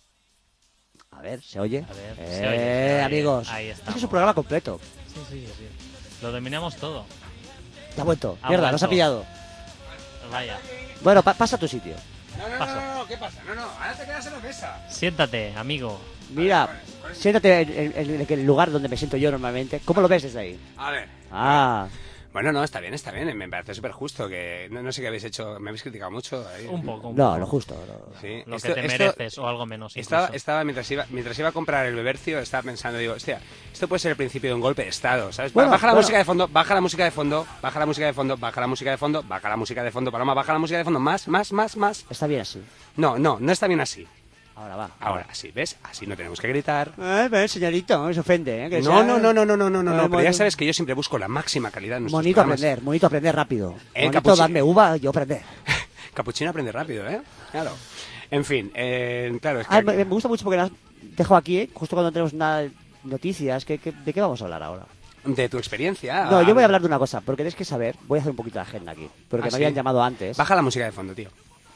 [SPEAKER 7] A ver, ¿se oye?
[SPEAKER 8] A ver,
[SPEAKER 7] eh,
[SPEAKER 8] se oye, se oye.
[SPEAKER 7] amigos.
[SPEAKER 8] Ahí
[SPEAKER 7] Es que
[SPEAKER 8] estamos.
[SPEAKER 7] es un programa completo.
[SPEAKER 8] Sí, sí, sí. Lo dominamos todo.
[SPEAKER 7] Te ha vuelto.
[SPEAKER 8] Ha
[SPEAKER 7] Mierda, nos ha
[SPEAKER 8] vuelto.
[SPEAKER 7] pillado.
[SPEAKER 8] Vaya.
[SPEAKER 7] Bueno, pa- pasa a tu sitio.
[SPEAKER 6] No, no,
[SPEAKER 8] Paso.
[SPEAKER 6] no, no, no, ¿qué pasa? No, no, ahora te quedas en la mesa.
[SPEAKER 8] Siéntate, amigo.
[SPEAKER 7] Mira, siéntate en, en- en el lugar donde me siento yo normalmente. ¿Cómo lo ves desde ahí?
[SPEAKER 6] A ver.
[SPEAKER 7] Ah,
[SPEAKER 6] Bueno, no, está bien, está bien. Me parece súper justo que... No, no sé qué habéis hecho, me habéis criticado mucho. Ahí.
[SPEAKER 8] Un poco, un
[SPEAKER 7] no,
[SPEAKER 8] poco.
[SPEAKER 7] lo justo. lo-
[SPEAKER 6] Sí.
[SPEAKER 8] Lo
[SPEAKER 6] Esto-
[SPEAKER 8] que te
[SPEAKER 6] esto-
[SPEAKER 8] mereces o algo menos.
[SPEAKER 6] Estaba,
[SPEAKER 8] incluso.
[SPEAKER 6] estaba mientras iba mientras iba a comprar el bebercio, estaba pensando, digo, hostia, esto puede ser el principio de un golpe de estado, ¿sabes?
[SPEAKER 7] Bueno,
[SPEAKER 6] baja la
[SPEAKER 7] bueno.
[SPEAKER 6] música de fondo, baja la música de fondo, baja la música de fondo, baja la música de fondo, baja la música de fondo, Paloma, baja la música de fondo, más, más, más, más.
[SPEAKER 7] Está bien así.
[SPEAKER 6] No, no, no está bien así.
[SPEAKER 7] Ahora va.
[SPEAKER 6] Ahora sí, ¿ves? Así no tenemos que gritar.
[SPEAKER 7] Eh, pero, señorito, se ofende, ¿eh? Que
[SPEAKER 6] No,
[SPEAKER 7] sea-
[SPEAKER 6] no, no, no, no, no, no, no,
[SPEAKER 7] Eh,
[SPEAKER 6] no, pero ya
[SPEAKER 7] bueno.
[SPEAKER 6] sabes que yo siempre busco la máxima calidad en nuestros
[SPEAKER 7] Bonito
[SPEAKER 6] programas.
[SPEAKER 7] aprender, bonito aprender rápido.
[SPEAKER 6] Eh,
[SPEAKER 7] bonito
[SPEAKER 6] capuchi-
[SPEAKER 7] darme uva, yo aprender.
[SPEAKER 6] Capuchino aprende rápido, ¿eh? Claro. En fin, eh, claro, es que...
[SPEAKER 7] Ah, me, me gusta mucho porque nos has dejado aquí, ¿eh? Justo cuando tenemos nada de noticias. ¿qué, qué, ¿De qué vamos a hablar ahora?
[SPEAKER 6] De tu experiencia...
[SPEAKER 7] No, yo voy a hablar de una cosa, porque tienes que saber, voy a hacer un poquito de agenda aquí, porque
[SPEAKER 6] ¿Ah,
[SPEAKER 7] me
[SPEAKER 6] sí?
[SPEAKER 7] habían llamado antes.
[SPEAKER 6] Baja la música de fondo, tío.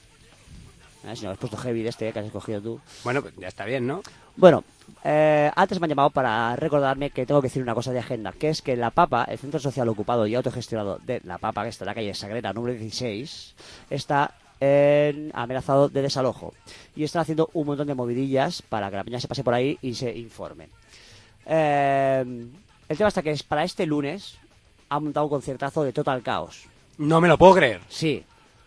[SPEAKER 7] Eh, si no, has puesto heavy de este, eh, que has escogido tú.
[SPEAKER 6] Bueno, pues ya está bien, ¿no?
[SPEAKER 7] Bueno, eh, antes me han llamado para recordarme que tengo que decir una cosa de agenda, que es que La Papa, el centro social ocupado y autogestionado de La Papa, que está en la calle Sagrera número dieciséis, está en- amenazado de desalojo. Y están haciendo un montón de movidillas para que la peña se pase por ahí y se informe. Eh, el tema está que es para este lunes ha montado un conciertazo de Total Chaos.
[SPEAKER 6] No me lo puedo creer.
[SPEAKER 7] Sí,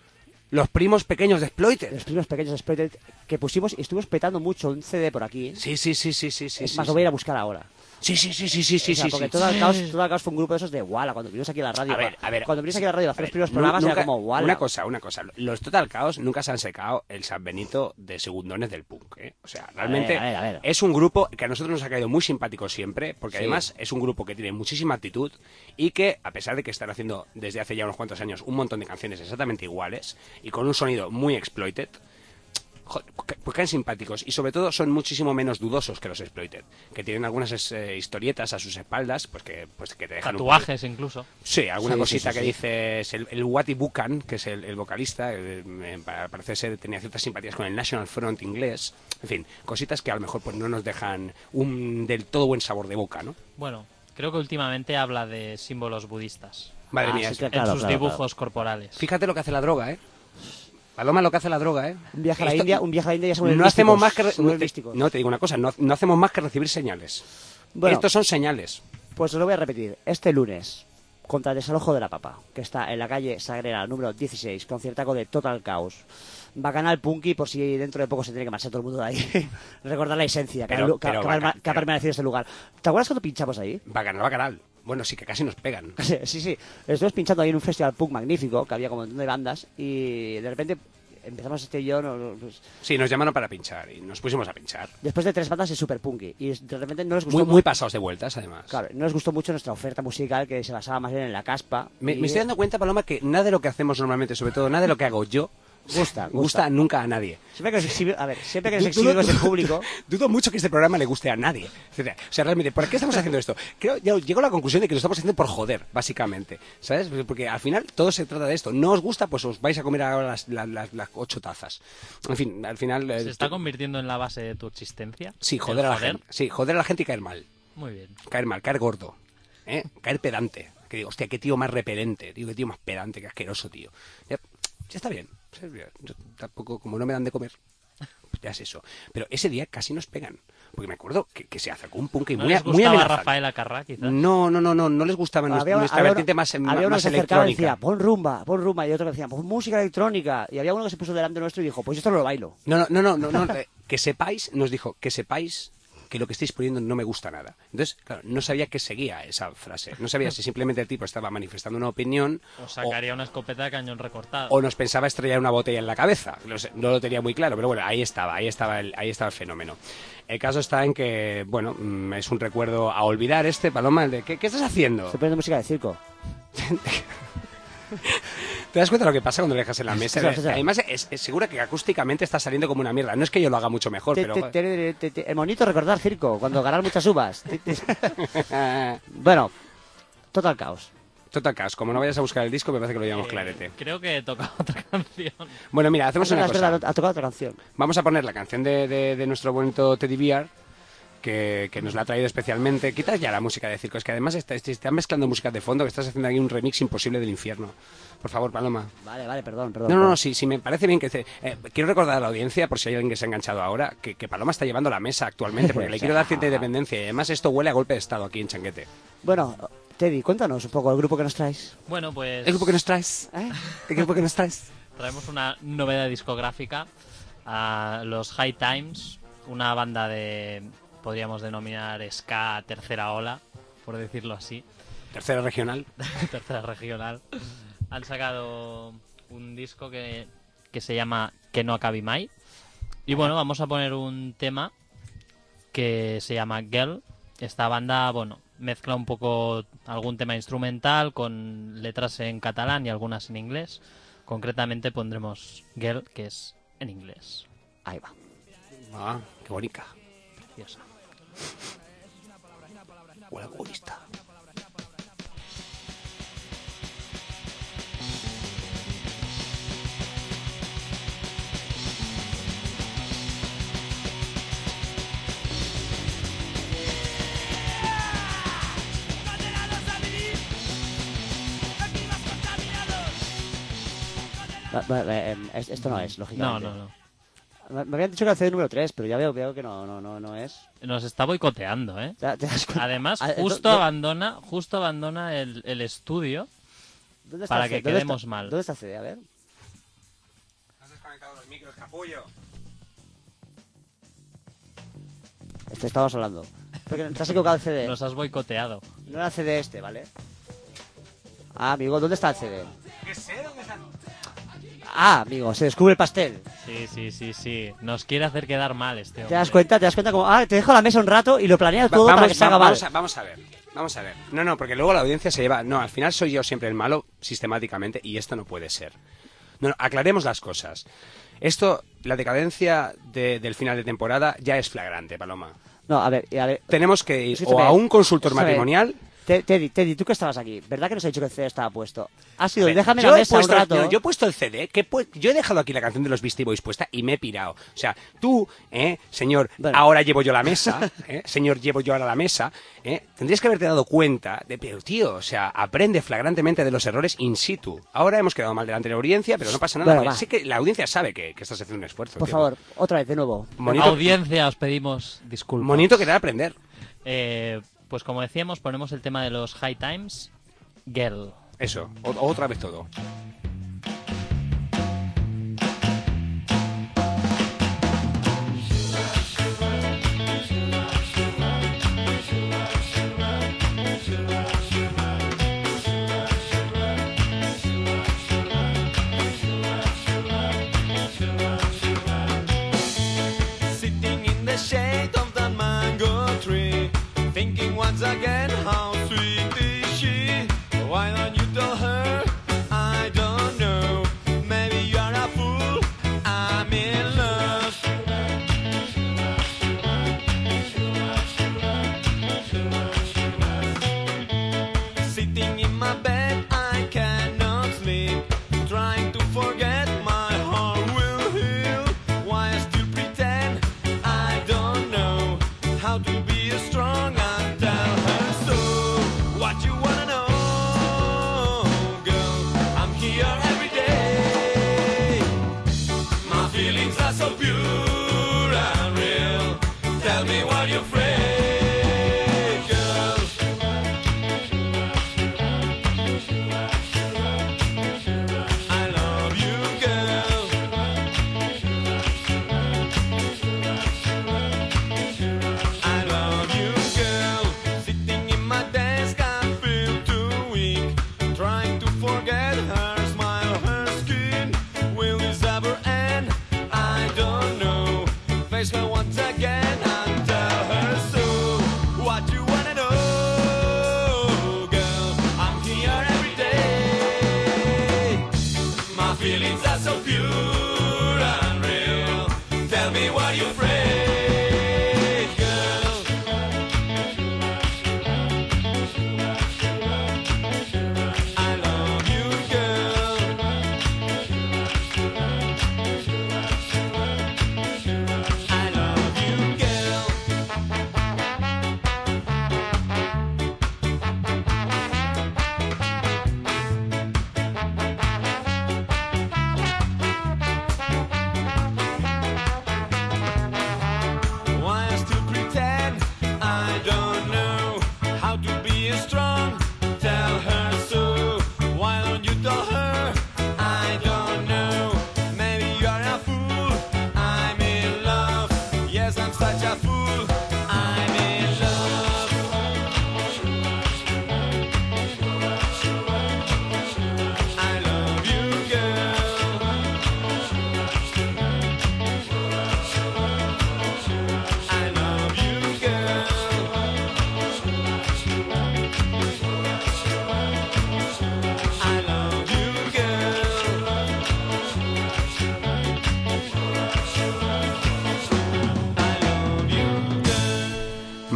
[SPEAKER 6] Los primos pequeños de Exploited.
[SPEAKER 7] los primeros pequeños Exploited que pusimos y estuvimos petando mucho un C D por aquí.
[SPEAKER 6] Sí, sí, sí, sí, sí, sí.
[SPEAKER 7] Es
[SPEAKER 6] sí,
[SPEAKER 7] más,
[SPEAKER 6] sí.
[SPEAKER 7] lo voy a ir a buscar ahora.
[SPEAKER 6] Sí, sí, sí, sí, sí, sí,
[SPEAKER 7] O sea,
[SPEAKER 6] sí,
[SPEAKER 7] porque
[SPEAKER 6] sí.
[SPEAKER 7] Total Chaos, Total Chaos fue un grupo de esos de Walla. Cuando vinimos aquí a la radio,
[SPEAKER 6] A ver, a ver.
[SPEAKER 7] cuando vinimos aquí a la radio a hacer
[SPEAKER 6] A
[SPEAKER 7] los
[SPEAKER 6] ver,
[SPEAKER 7] primeros
[SPEAKER 6] nu-
[SPEAKER 7] programas
[SPEAKER 6] nunca-
[SPEAKER 7] era como Walla.
[SPEAKER 6] Una cosa, una cosa. Los Total Chaos nunca se han secado el San Benito de segundones del punk, ¿eh? O sea, realmente
[SPEAKER 7] A ver, a ver, a ver.
[SPEAKER 6] es un grupo que a nosotros nos ha caído muy simpático siempre, porque
[SPEAKER 7] Sí.
[SPEAKER 6] además es un grupo que tiene muchísima actitud y que, a pesar de que están haciendo desde hace ya unos cuantos años un montón de canciones exactamente iguales y con un sonido muy exploited, joder, pues caen simpáticos y sobre todo son muchísimo menos dudosos que los Exploited, que tienen algunas eh, historietas a sus espaldas, pues que pues que te dejan un poco-
[SPEAKER 8] Tatuajes incluso.
[SPEAKER 6] Sí, alguna
[SPEAKER 7] Sí,
[SPEAKER 6] cosita
[SPEAKER 7] sí, sí,
[SPEAKER 6] que
[SPEAKER 7] sí.
[SPEAKER 6] dices, el, el Watty Buchan, que es el, el vocalista, eh, me pa- parece ser tenía ciertas simpatías con el National Front inglés, en fin, cositas que a lo mejor pues no nos dejan un del todo buen sabor de boca, ¿no?
[SPEAKER 8] Bueno, creo que últimamente habla de símbolos budistas
[SPEAKER 6] Madre
[SPEAKER 7] Ah,
[SPEAKER 6] mía,
[SPEAKER 7] sí,
[SPEAKER 6] es-
[SPEAKER 7] claro,
[SPEAKER 8] en sus
[SPEAKER 7] claro,
[SPEAKER 8] dibujos corporales.
[SPEAKER 6] fíjate lo que hace la droga, ¿eh? Paloma, lo que hace la droga, ¿eh?
[SPEAKER 7] Un viaje a la
[SPEAKER 6] Esto-
[SPEAKER 7] India, un viaje a la India ya se vuelven
[SPEAKER 6] no hacemos
[SPEAKER 7] místicos,
[SPEAKER 6] más que re-
[SPEAKER 7] se
[SPEAKER 6] no
[SPEAKER 7] vuelven
[SPEAKER 6] te,
[SPEAKER 7] místicos.
[SPEAKER 6] no, te digo una cosa, no, no hacemos más que recibir señales.
[SPEAKER 7] Bueno.
[SPEAKER 6] Estos son señales.
[SPEAKER 7] Pues os lo voy a repetir. Este lunes, contra el desalojo de La Papa, que está en la calle Sagrera número dieciséis, conciertaco de Total Chaos. Bacanal Punky, por si dentro de poco se tiene que marchar todo el mundo de ahí. Recordar la esencia que,
[SPEAKER 6] Pero-
[SPEAKER 7] ha, que ha-
[SPEAKER 6] pero
[SPEAKER 7] que ha perma-
[SPEAKER 6] bacán,
[SPEAKER 7] que ha
[SPEAKER 6] pero-
[SPEAKER 7] permanecido este lugar. ¿Te acuerdas cuando pinchamos ahí?
[SPEAKER 6] Bacanal, bacanal. Bueno, sí que casi nos pegan.
[SPEAKER 7] Sí, sí, sí. Estuvimos pinchando ahí en un festival punk magnífico, que había como un montón de bandas, y de repente empezamos este y yo, no- no- pues,
[SPEAKER 6] Sí, nos llamaron para pinchar y nos pusimos a pinchar.
[SPEAKER 7] después de tres bandas es super punky, y de repente no les gustó
[SPEAKER 6] Muy,
[SPEAKER 7] mu-
[SPEAKER 6] muy pasados de vueltas, además.
[SPEAKER 7] Claro, no les gustó mucho nuestra oferta musical, que se basaba más bien en la caspa.
[SPEAKER 6] Me,
[SPEAKER 7] y-
[SPEAKER 6] me estoy dando cuenta, Paloma, que nada de lo que hacemos normalmente, sobre todo nada de lo que hago yo,
[SPEAKER 7] Gusta,
[SPEAKER 6] gusta,
[SPEAKER 7] gusta.
[SPEAKER 6] nunca a nadie.
[SPEAKER 7] Siempre que nos exhibi- a ver, siempre que nos
[SPEAKER 6] Du- dudo-
[SPEAKER 7] exhibimos en público,
[SPEAKER 6] Dudo mucho que este programa le guste a nadie. O sea, o sea, realmente, ¿por qué estamos haciendo esto? Creo, ya llego a la conclusión de que lo estamos haciendo por joder, básicamente. ¿Sabes? Porque al final todo se trata de esto. No os gusta, pues os vais a comer ahora las, las, las- las ocho tazas. En fin, al final... eh,
[SPEAKER 8] ¿Se está
[SPEAKER 6] tú-
[SPEAKER 8] convirtiendo en la base de tu existencia?
[SPEAKER 6] Sí,
[SPEAKER 8] ¿El
[SPEAKER 6] joder a la gente. Sí, joder a la gente y caer mal.
[SPEAKER 8] Muy bien.
[SPEAKER 6] Caer mal, caer gordo. ¿Eh? Caer pedante. Que digo, hostia, qué tío más repelente. Digo, qué tío más pedante, qué asqueroso, tío. Ya, ya está bien. O sea, yo tampoco, como no me dan de comer, pues ya es eso. Pero ese día casi nos pegan. Porque me acuerdo que, que se acercó un punk y
[SPEAKER 8] ¿No
[SPEAKER 6] muy,
[SPEAKER 8] les
[SPEAKER 6] muy
[SPEAKER 8] gustaba
[SPEAKER 6] amenazante.
[SPEAKER 8] Rafael Acarrá, quizás?
[SPEAKER 6] No, no, no, no, no les gustaba nuestra, nuestra vertiente
[SPEAKER 7] uno-
[SPEAKER 6] más,
[SPEAKER 7] había uno
[SPEAKER 6] más
[SPEAKER 7] que se acercaba y
[SPEAKER 6] electrónica.
[SPEAKER 7] decía, pon rumba, pon rumba, y otro que decía, pon música electrónica. Y había uno que se puso delante nuestro y dijo, pues esto no lo bailo.
[SPEAKER 6] No, no, no, no, no, no, eh, que sepáis, nos dijo, que sepáis que lo que estáis poniendo no me gusta nada. Entonces, claro, no sabía que seguía esa frase. No sabía si simplemente el tipo estaba manifestando una opinión
[SPEAKER 8] O sacaría una escopeta de cañón recortado.
[SPEAKER 6] o nos pensaba estrellar una botella en la cabeza. No, sé, no lo tenía muy claro, pero bueno, ahí estaba, ahí estaba el, ahí estaba el fenómeno. El caso está en que, bueno, mm, es un recuerdo a olvidar este, Paloma, el de ¿qué, qué estás haciendo?
[SPEAKER 7] Estoy poniendo música de circo.
[SPEAKER 6] ¿Te das cuenta de lo que pasa cuando le dejas en la mesa?
[SPEAKER 7] Sí, sí, sí.
[SPEAKER 6] Además, es, es seguro que acústicamente está saliendo como una mierda. No es que yo lo haga mucho mejor,
[SPEAKER 7] Te-
[SPEAKER 6] pero...
[SPEAKER 7] te- te- te- te- el monito recordar circo, cuando ganar muchas uvas. Te- te- Bueno, total caos.
[SPEAKER 6] Total caos. Como no vayas a buscar el disco, me parece que lo llamamos
[SPEAKER 8] Eh,
[SPEAKER 6] clarete.
[SPEAKER 8] Creo que toca otra canción.
[SPEAKER 6] Bueno, mira, hacemos
[SPEAKER 7] Es
[SPEAKER 6] una
[SPEAKER 7] verdad, es verdad,
[SPEAKER 6] cosa.
[SPEAKER 7] ha tocado otra canción.
[SPEAKER 6] Vamos a poner la canción de, de, de nuestro bonito Teddy Bear, que, que nos la ha traído especialmente. Quitas ya la música de circo, es que además está- te están mezclando música de fondo, que estás haciendo aquí un remix imposible del infierno. Por favor, Paloma.
[SPEAKER 7] Vale, vale, perdón, perdón.
[SPEAKER 6] No, no, no,
[SPEAKER 7] perdón.
[SPEAKER 6] sí, sí, me parece bien que... te- eh, quiero recordar a la audiencia, por si hay alguien que se ha enganchado ahora, que, que Paloma está llevando la mesa actualmente, porque le quiero dar cierta independencia, y además esto huele a golpe de estado aquí en Changuete.
[SPEAKER 7] Bueno, Teddy, cuéntanos un poco el grupo que nos traes.
[SPEAKER 8] Bueno, pues
[SPEAKER 6] ¿El grupo que nos traes?
[SPEAKER 7] ¿Eh?
[SPEAKER 6] ¿El grupo que nos traes?
[SPEAKER 8] traemos una novedad discográfica a los High Times, una banda de, podríamos denominar ska tercera ola, por decirlo así,
[SPEAKER 6] Tercera regional.
[SPEAKER 8] tercera regional. Han sacado un disco que, que se llama Que no acabi mai. Y bueno, vamos a poner un tema que se llama Girl. Esta banda, bueno, mezcla un poco algún tema instrumental con letras en catalán y algunas en inglés. Concretamente pondremos Girl, que es en inglés.
[SPEAKER 7] Ahí va.
[SPEAKER 6] Ah, qué bonita.
[SPEAKER 8] Preciosa.
[SPEAKER 6] Huele a budista.
[SPEAKER 7] Va- va- eh, es- Esto no es,
[SPEAKER 8] No,
[SPEAKER 7] lógicamente.
[SPEAKER 8] no, no.
[SPEAKER 7] Me me habían dicho que era el C D número tres, pero ya veo, veo que no, no, no, no es.
[SPEAKER 8] Nos está boicoteando, ¿eh?
[SPEAKER 7] ¿Te, te das cuenta?
[SPEAKER 8] Además,
[SPEAKER 7] Ah, eh,
[SPEAKER 8] justo
[SPEAKER 7] do- do-
[SPEAKER 8] abandona, justo abandona el, el estudio
[SPEAKER 7] ¿dónde está
[SPEAKER 8] para
[SPEAKER 7] el
[SPEAKER 8] que
[SPEAKER 7] C D? ¿Dónde
[SPEAKER 8] quedemos
[SPEAKER 7] está-
[SPEAKER 8] mal.
[SPEAKER 7] ¿Dónde está el C D? A ver.
[SPEAKER 6] Has desconectado los micros, capullo.
[SPEAKER 7] Este estábamos hablando. Porque te has equivocado el C D.
[SPEAKER 8] Nos has boicoteado.
[SPEAKER 7] No era el C D este, ¿vale? Ah, amigo, ¿dónde está el C D?
[SPEAKER 6] ¿Qué sé dónde está?
[SPEAKER 7] Ah, amigo, se descubre el pastel.
[SPEAKER 8] Sí, sí, sí, sí. Nos quiere hacer quedar mal este
[SPEAKER 7] ¿Te
[SPEAKER 8] hombre.
[SPEAKER 7] das cuenta? ¿Te das cuenta? Como, ah, te dejo la mesa un rato y lo planeo todo
[SPEAKER 6] Va-
[SPEAKER 7] para que se haga
[SPEAKER 6] va-
[SPEAKER 7] mal.
[SPEAKER 6] vamos, a, vamos a ver, vamos a ver. No, no, porque luego la audiencia se lleva... No, al final soy yo siempre el malo, sistemáticamente, y esto no puede ser. No, no, aclaremos las cosas. Esto, la decadencia de- del final de temporada ya es flagrante, Paloma.
[SPEAKER 7] No, a ver, a ver.
[SPEAKER 6] Tenemos que ir
[SPEAKER 7] Escúchame,
[SPEAKER 6] o a un consultor
[SPEAKER 7] escúchame.
[SPEAKER 6] matrimonial...
[SPEAKER 7] Te- Teddy, Teddy, tú que estabas aquí, ¿verdad que nos ha dicho que el C D estaba puesto? Ha sido,
[SPEAKER 6] A ver,
[SPEAKER 7] déjame
[SPEAKER 6] yo
[SPEAKER 7] la
[SPEAKER 6] he
[SPEAKER 7] mesa
[SPEAKER 6] puesto-
[SPEAKER 7] un rato.
[SPEAKER 6] no, yo he puesto el C D, que he pu- yo he dejado aquí la canción de los Beastie Boys puesta y me he pirado. O sea, tú, eh, señor,
[SPEAKER 7] Bueno.
[SPEAKER 6] ahora llevo yo la mesa, eh, señor, llevo yo ahora la mesa, eh, tendrías que haberte dado cuenta de, pero tío, o sea, aprende flagrantemente de los errores in situ. Ahora hemos quedado mal delante de la audiencia, pero no pasa nada.
[SPEAKER 7] Bueno,
[SPEAKER 6] porque
[SPEAKER 7] va.
[SPEAKER 6] sí que la audiencia sabe que, que estás haciendo un esfuerzo.
[SPEAKER 7] Por
[SPEAKER 6] tío.
[SPEAKER 7] favor, otra vez, de nuevo.
[SPEAKER 6] Monito,
[SPEAKER 8] Audiencia, os pedimos disculpas.
[SPEAKER 6] monito querer aprender.
[SPEAKER 8] Eh, pues como decíamos, ponemos el tema de los High Times, Girl.
[SPEAKER 6] Eso, o- otra vez todo.
[SPEAKER 9] Sitting in the shade of the mango tree, thinking once again how sweet is she. Why don't you tell her? I don't know. Maybe you are a fool. I'm in love. Sitting in my bed, I cannot sleep. Trying to forget, my heart will heal. Why I still pretend I don't know how to be strong and tell her so. What you wanna know, girl? I'm here every day. My feelings are so pure and real. Tell me what you're afraid, girl.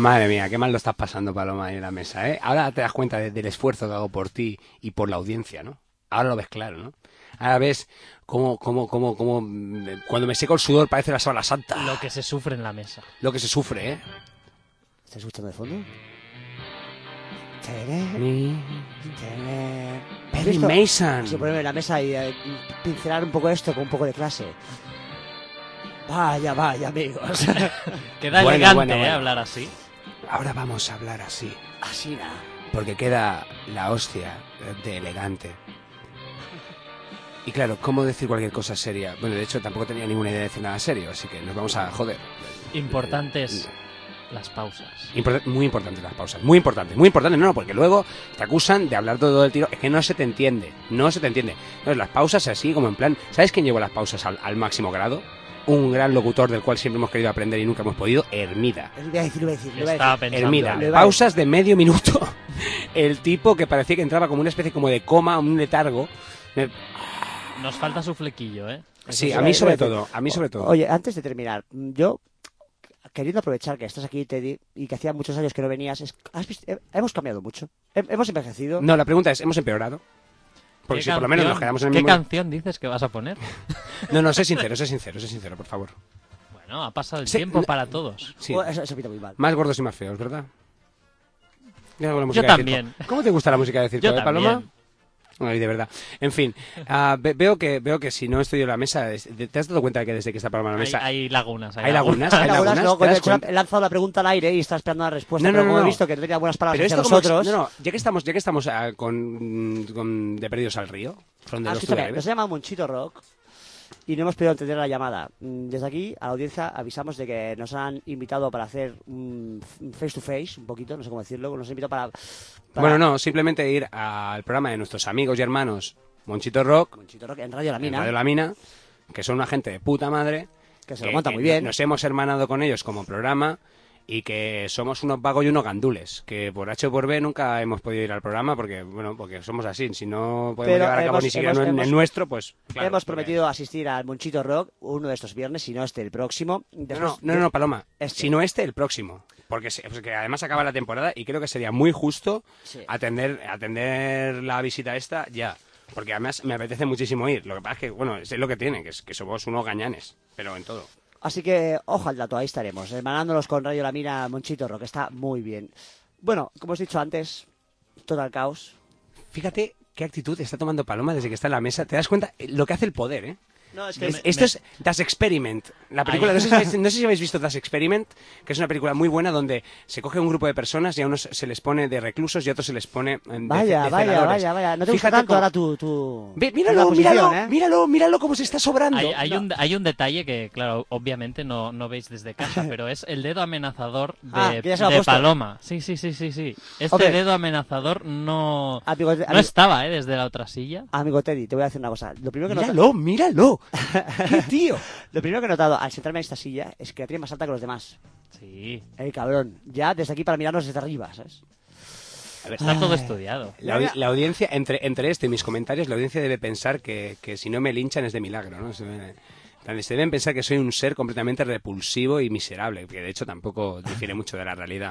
[SPEAKER 6] Madre mía, qué mal lo estás pasando, Paloma, ahí en la mesa, ¿eh? Ahora te das cuenta de, del esfuerzo que hago por ti y por la audiencia, ¿no? Ahora lo ves claro, ¿no? Ahora ves cómo, cómo, cómo, cómo cuando me seco el sudor parece la Sábana Santa.
[SPEAKER 8] Lo que se sufre en la mesa.
[SPEAKER 6] Lo que se sufre, ¿eh?
[SPEAKER 7] ¿Estás escuchando de fondo?
[SPEAKER 6] Perry Mason.
[SPEAKER 7] Si ponerme en la mesa y eh, pincelar un poco esto con un poco de clase. Vaya, vaya, amigos.
[SPEAKER 8] Queda
[SPEAKER 6] Bueno,
[SPEAKER 8] elegante,
[SPEAKER 6] bueno,
[SPEAKER 8] ¿eh?
[SPEAKER 6] bueno.
[SPEAKER 8] Hablar así.
[SPEAKER 6] Ahora vamos a hablar así,
[SPEAKER 7] Así nada.
[SPEAKER 6] porque queda la hostia de elegante. Y claro, ¿cómo decir cualquier cosa seria? Bueno, de hecho, tampoco tenía ninguna idea de decir nada serio, así que nos vamos a joder.
[SPEAKER 8] Importantes las pausas.
[SPEAKER 6] Import- muy importantes las pausas, muy importantes, muy importantes, no, no, porque luego te acusan de hablar todo el tiro, es que no se te entiende, no se te entiende. Entonces, las pausas así, como en plan, ¿sabes quién lleva las pausas al, al máximo grado? Un gran locutor del cual siempre hemos querido aprender y nunca hemos podido, Hermida.
[SPEAKER 7] Lo voy a decir, lo voy a decir, lo voy a
[SPEAKER 8] Estaba
[SPEAKER 7] decir.
[SPEAKER 8] pensando.
[SPEAKER 6] Hermida,
[SPEAKER 7] Lo iba a
[SPEAKER 6] pausas de medio minuto. El tipo que parecía que entraba como una especie como de coma, un letargo. Me-
[SPEAKER 8] Nos falta su flequillo, ¿eh?
[SPEAKER 6] Sí,
[SPEAKER 7] Eso
[SPEAKER 6] a
[SPEAKER 7] sí,
[SPEAKER 6] mí
[SPEAKER 7] lo
[SPEAKER 6] sobre
[SPEAKER 7] voy a decir.
[SPEAKER 6] todo, a mí sobre todo.
[SPEAKER 7] Oye, antes de terminar, yo, queriendo aprovechar que estás aquí, Teddy, y que hacía muchos años que no venías, es- ¿has visto? Eh, hemos cambiado mucho. He- hemos envejecido.
[SPEAKER 6] No, la pregunta es, ¿hemos empeorado? Porque
[SPEAKER 8] ¿Qué
[SPEAKER 6] si por lo menos
[SPEAKER 8] canción-
[SPEAKER 6] nos quedamos en el
[SPEAKER 8] ¿Qué
[SPEAKER 6] mismo...
[SPEAKER 8] canción dices que vas a poner?
[SPEAKER 6] No, no, sé sincero, sé sincero, sé sincero, por favor.
[SPEAKER 8] Bueno, ha pasado el
[SPEAKER 6] Sí,
[SPEAKER 8] tiempo
[SPEAKER 6] no-
[SPEAKER 8] para todos.
[SPEAKER 6] Sí,
[SPEAKER 7] Oh, eso, eso pinta muy mal.
[SPEAKER 6] más gordos y más feos, ¿verdad? Yo, hago la
[SPEAKER 8] Yo
[SPEAKER 6] música de
[SPEAKER 8] también.
[SPEAKER 6] circo. ¿Cómo te gusta la música de circo,
[SPEAKER 8] Yo
[SPEAKER 6] eh, Paloma?
[SPEAKER 8] también.
[SPEAKER 6] Ay, de verdad. En fin, ah, ve- veo que veo que si no estoy en la mesa, es- ¿te has dado cuenta de que desde que está Paloma en la
[SPEAKER 8] Hay,
[SPEAKER 6] mesa
[SPEAKER 8] hay lagunas.
[SPEAKER 6] hay lagunas?
[SPEAKER 7] Hay
[SPEAKER 6] ¿Hay
[SPEAKER 7] lagunas,
[SPEAKER 6] lagunas?
[SPEAKER 7] no,
[SPEAKER 6] ¿Te das
[SPEAKER 7] de hecho,
[SPEAKER 6] cuenta?
[SPEAKER 7] he lanzado la pregunta al aire y estás esperando la respuesta,
[SPEAKER 6] No, no,
[SPEAKER 7] pero
[SPEAKER 6] no,
[SPEAKER 7] como
[SPEAKER 6] no.
[SPEAKER 7] he visto que no tenía buenas palabras
[SPEAKER 6] Pero
[SPEAKER 7] hacia
[SPEAKER 6] esto como
[SPEAKER 7] nosotros...
[SPEAKER 6] no, no, ya que estamos, ya que estamos ah, con, con de perdidos al río, from the
[SPEAKER 7] Ah,
[SPEAKER 6] lost to the
[SPEAKER 7] escúchame,
[SPEAKER 6] river.
[SPEAKER 7] nos ha llamado Monchito Rock y no hemos podido entender la llamada. Mm, Desde aquí, a la audiencia, avisamos de que nos han invitado para hacer un face to face, un poquito, no sé cómo decirlo, nos han invitado para... para-
[SPEAKER 6] Bueno, no, simplemente ir al programa de nuestros amigos y hermanos Monchito Rock,
[SPEAKER 7] Monchito Rock en Radio La
[SPEAKER 6] en
[SPEAKER 7] Mina,
[SPEAKER 6] Radio La Mina, que son una gente de puta madre,
[SPEAKER 7] que se lo monta
[SPEAKER 6] que
[SPEAKER 7] muy bien.
[SPEAKER 6] Nos hemos hermanado con ellos como programa y que somos unos vagos y unos gandules, que por H o por B nunca hemos podido ir al programa porque, bueno, porque somos así. Si no podemos
[SPEAKER 7] Pero
[SPEAKER 6] llevar a cabo
[SPEAKER 7] hemos-
[SPEAKER 6] ni siquiera
[SPEAKER 7] hemos-
[SPEAKER 6] el
[SPEAKER 7] hemos-
[SPEAKER 6] nuestro, pues claro,
[SPEAKER 7] Hemos
[SPEAKER 6] porque-
[SPEAKER 7] prometido asistir al Monchito Rock uno de estos viernes, si no este el próximo.
[SPEAKER 6] No,
[SPEAKER 7] Después
[SPEAKER 6] no, no,
[SPEAKER 7] de-
[SPEAKER 6] no, Paloma.
[SPEAKER 7] Este.
[SPEAKER 6] Si no este, el próximo. Porque, se- porque además acaba la temporada y creo que sería muy justo
[SPEAKER 7] Sí.
[SPEAKER 6] atender, atender la visita esta ya. Porque además me apetece muchísimo ir. Lo que pasa es que, bueno, es lo que tiene, que, es, que somos unos gañanes, pero en todo.
[SPEAKER 7] Así que, ojo al dato, ahí estaremos, hermanándonos con Radio La Mina, Monchito Rock, está muy bien. Bueno, como os he dicho antes, Total Caos.
[SPEAKER 6] Fíjate qué actitud está tomando Paloma desde que está en la mesa. Te das cuenta eh, lo que hace el poder, ¿eh?
[SPEAKER 7] No, es
[SPEAKER 8] que
[SPEAKER 6] Es-
[SPEAKER 8] me-
[SPEAKER 6] esto
[SPEAKER 8] me-
[SPEAKER 6] es Das Experiment, la película.
[SPEAKER 8] Ay.
[SPEAKER 6] No sé, si habéis, no sé si habéis visto Das Experiment, que es una película muy buena donde se coge un grupo de personas y a unos se les pone de reclusos y a otros se les pone eh, de,
[SPEAKER 7] Vaya,
[SPEAKER 6] de
[SPEAKER 7] vaya,
[SPEAKER 6] celadores.
[SPEAKER 7] vaya, vaya. No te gusta
[SPEAKER 6] Fíjate
[SPEAKER 7] tanto
[SPEAKER 6] cómo-
[SPEAKER 7] ahora tu... tu...
[SPEAKER 6] Ve,
[SPEAKER 7] la
[SPEAKER 6] míralo,
[SPEAKER 7] posición,
[SPEAKER 6] míralo,
[SPEAKER 7] ¿eh?
[SPEAKER 6] míralo, míralo cómo se está sobrando.
[SPEAKER 8] Hay, hay
[SPEAKER 6] No.
[SPEAKER 8] un, hay un detalle que, claro, obviamente no, no veis desde casa, pero es el dedo amenazador de,
[SPEAKER 7] Ah, que ya se lo ha
[SPEAKER 8] de
[SPEAKER 7] puesto.
[SPEAKER 8] Paloma. Sí, sí, sí, sí, sí. Este
[SPEAKER 7] Hombre.
[SPEAKER 8] dedo amenazador no,
[SPEAKER 7] Amigo,
[SPEAKER 8] no
[SPEAKER 7] amigo,
[SPEAKER 8] estaba, ¿eh? Desde la otra silla.
[SPEAKER 7] amigo Teddy, te voy a decir una cosa. Lo primero que he notado,
[SPEAKER 6] Míralo, míralo. ¿Qué tío?
[SPEAKER 7] lo primero que he notado al sentarme en esta silla es que la tiene más alta que los demás.
[SPEAKER 8] Sí.
[SPEAKER 7] El cabrón. Ya desde aquí para mirarnos desde arriba, ¿sabes?
[SPEAKER 8] Está todo estudiado.
[SPEAKER 6] La, audi- la audiencia, entre, entre esto y mis comentarios, la audiencia debe pensar que, que si no me linchan es de milagro, ¿no? Se, deben- se deben pensar que soy un ser completamente repulsivo y miserable, que de hecho tampoco difiere mucho de la realidad.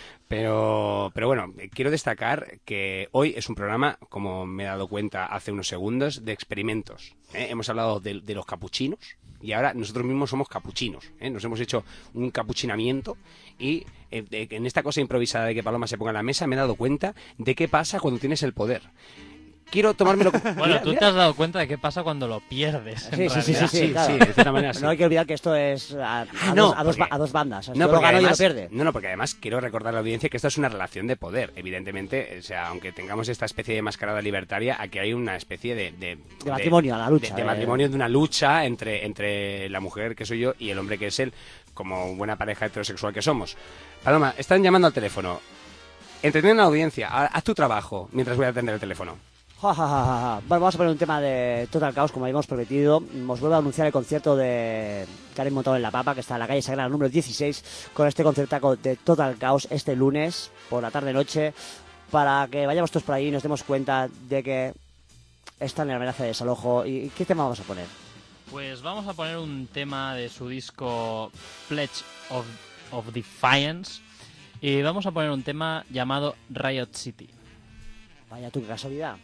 [SPEAKER 6] Pero, pero bueno, eh, quiero destacar que hoy es un programa, como me he dado cuenta hace unos segundos, de experimentos. ¿eh? Hemos hablado de, de los capuchinos y ahora nosotros mismos somos capuchinos. ¿eh? Nos hemos hecho un capuchinamiento y eh, de- en esta cosa improvisada de que Paloma se ponga en la mesa me he dado cuenta de qué pasa cuando tienes el poder. Quiero tomármelo...
[SPEAKER 8] Bueno,
[SPEAKER 6] Mira,
[SPEAKER 8] tú
[SPEAKER 6] mira.
[SPEAKER 8] te has dado cuenta de qué pasa cuando lo pierdes. en
[SPEAKER 7] Sí, sí, sí, sí,
[SPEAKER 8] realidad.
[SPEAKER 7] sí,
[SPEAKER 6] Sí,
[SPEAKER 7] claro.
[SPEAKER 6] sí, de cierta manera sí.
[SPEAKER 7] No hay que olvidar que esto es a, a
[SPEAKER 6] Ah, no,
[SPEAKER 7] dos, a, dos,
[SPEAKER 6] porque-
[SPEAKER 7] ba- a dos bandas.
[SPEAKER 6] No,
[SPEAKER 7] Yo lo
[SPEAKER 6] porque
[SPEAKER 7] gano y lo
[SPEAKER 6] además,
[SPEAKER 7] pierde.
[SPEAKER 6] no, no, porque además quiero recordar a la audiencia que esto es una relación de poder. Evidentemente, o sea, aunque tengamos esta especie de mascarada libertaria, aquí hay una especie de... De,
[SPEAKER 7] De matrimonio, a la lucha,
[SPEAKER 6] De, de
[SPEAKER 7] eh.
[SPEAKER 6] matrimonio, de una lucha entre, entre la mujer que soy yo y el hombre que es él, como buena pareja heterosexual que somos. Paloma, están llamando al teléfono. Entretienen a la audiencia. Ha- Haz tu trabajo mientras voy a atender el teléfono.
[SPEAKER 7] Ja, ja, ja, ja, ja. Bueno, vamos a poner un tema de Total Caos, como habíamos prometido. Os vuelvo a anunciar el concierto de que han montado en La Papa, que está en la calle Sagrada número dieciséis, con este concertaco de Total Caos este lunes por la tarde-noche, para que vayamos todos por ahí y nos demos cuenta de que están en amenaza de desalojo. ¿Y qué tema vamos a poner?
[SPEAKER 8] Pues vamos a poner un tema de su disco Pledge of, of Defiance. Y vamos a poner un tema llamado Riot City.
[SPEAKER 7] Vaya tú, qué casualidad.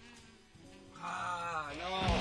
[SPEAKER 6] Ah, no.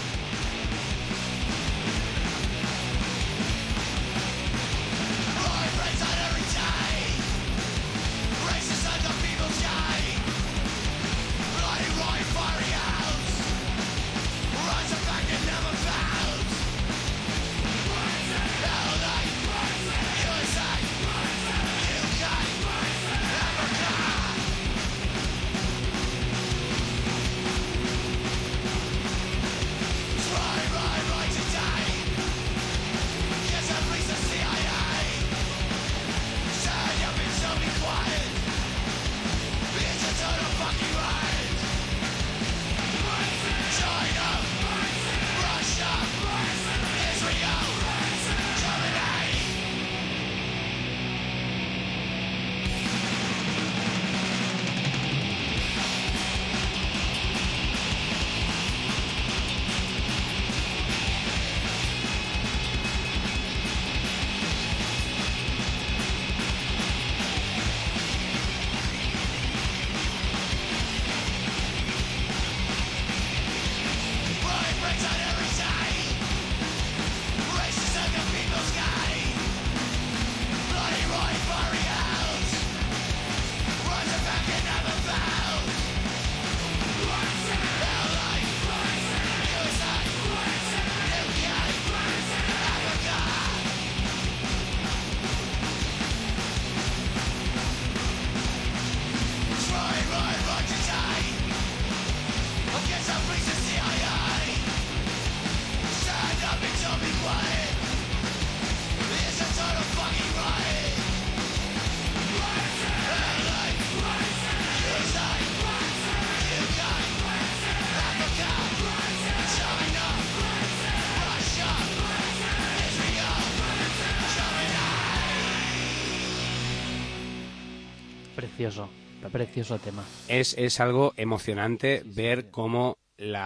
[SPEAKER 8] Precioso, precioso tema.
[SPEAKER 6] Es, es algo emocionante ver cómo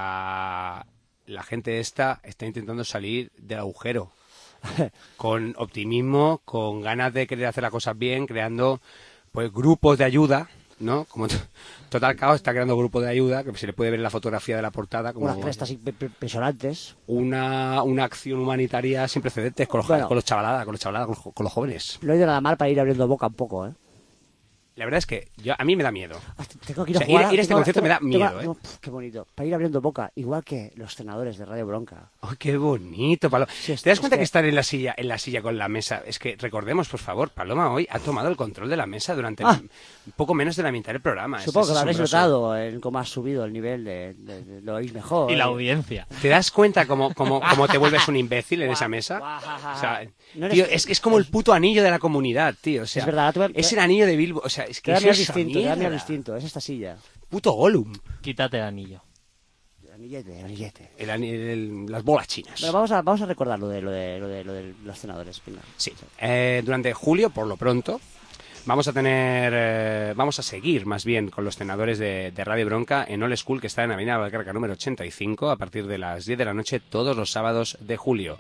[SPEAKER 6] la, la gente esta está intentando salir del agujero. Con optimismo, con ganas de querer hacer las cosas bien, creando pues grupos de ayuda, ¿no? Como t- Total Caos está creando grupos de ayuda, que se le puede ver en la fotografía de la portada como
[SPEAKER 7] Unas prestas impresionantes.
[SPEAKER 6] una, una acción humanitaria sin precedentes con los,
[SPEAKER 7] Bueno.
[SPEAKER 6] con los chavaladas, con los chavaladas, con los, con los jóvenes.
[SPEAKER 7] No he ido nada mal para ir abriendo boca un poco, ¿eh?
[SPEAKER 6] La verdad es que yo, a mí me da miedo.
[SPEAKER 7] Tengo que ir
[SPEAKER 6] O sea,
[SPEAKER 7] a jugar.
[SPEAKER 6] ir- ir a este
[SPEAKER 7] tengo-
[SPEAKER 6] concierto me da
[SPEAKER 7] tengo-
[SPEAKER 6] miedo,
[SPEAKER 7] tengo-
[SPEAKER 6] ¿eh?
[SPEAKER 7] no, pf, qué bonito. Para ir abriendo boca, igual que los cenadores de Radio Bronca.
[SPEAKER 6] ¡Ay, qué bonito, Paloma!
[SPEAKER 7] Sí, es-
[SPEAKER 6] ¿Te das
[SPEAKER 7] es
[SPEAKER 6] cuenta que...
[SPEAKER 7] que-
[SPEAKER 6] estar en la silla en la silla con la mesa? Es que recordemos, por favor, Paloma hoy ha tomado el control de la mesa durante
[SPEAKER 7] Ah.
[SPEAKER 6] un poco menos de la mitad del programa. Es-
[SPEAKER 7] Supongo
[SPEAKER 6] es
[SPEAKER 7] que lo habréis
[SPEAKER 6] asombroso.
[SPEAKER 7] notado en cómo ha subido el nivel de, de- de- lo oís mejor.
[SPEAKER 8] Y la
[SPEAKER 7] ¿eh?
[SPEAKER 8] audiencia.
[SPEAKER 6] ¿Te das cuenta cómo, cómo, cómo te vuelves un imbécil en esa mesa? O sea,
[SPEAKER 7] No eres-
[SPEAKER 6] tío, es, es como el puto anillo de la comunidad, tío. O sea,
[SPEAKER 7] Es verdad, ahora te voy a-
[SPEAKER 6] es el anillo de Bilbo. O sea, es
[SPEAKER 7] Te
[SPEAKER 6] que
[SPEAKER 7] da
[SPEAKER 6] es
[SPEAKER 7] miedo
[SPEAKER 6] esa
[SPEAKER 7] distinto, te da miedo
[SPEAKER 6] mierda.
[SPEAKER 7] distinto. Es esta silla.
[SPEAKER 6] Puto Gollum.
[SPEAKER 8] Quítate el anillo.
[SPEAKER 7] El anillete, el anillete.
[SPEAKER 6] El, ani- el- las bolas chinas.
[SPEAKER 7] Bueno, vamos a, vamos a recordar lo de, lo de, lo de, lo de los cenadores. Venga.
[SPEAKER 6] Sí. Eh, durante julio, por lo pronto, vamos a tener, eh, vamos a seguir más bien con los cenadores de, de Radio Bronca en All School, que está en Avenida Valcarca número ochenta y cinco, a partir de las diez de la noche, todos los sábados de julio.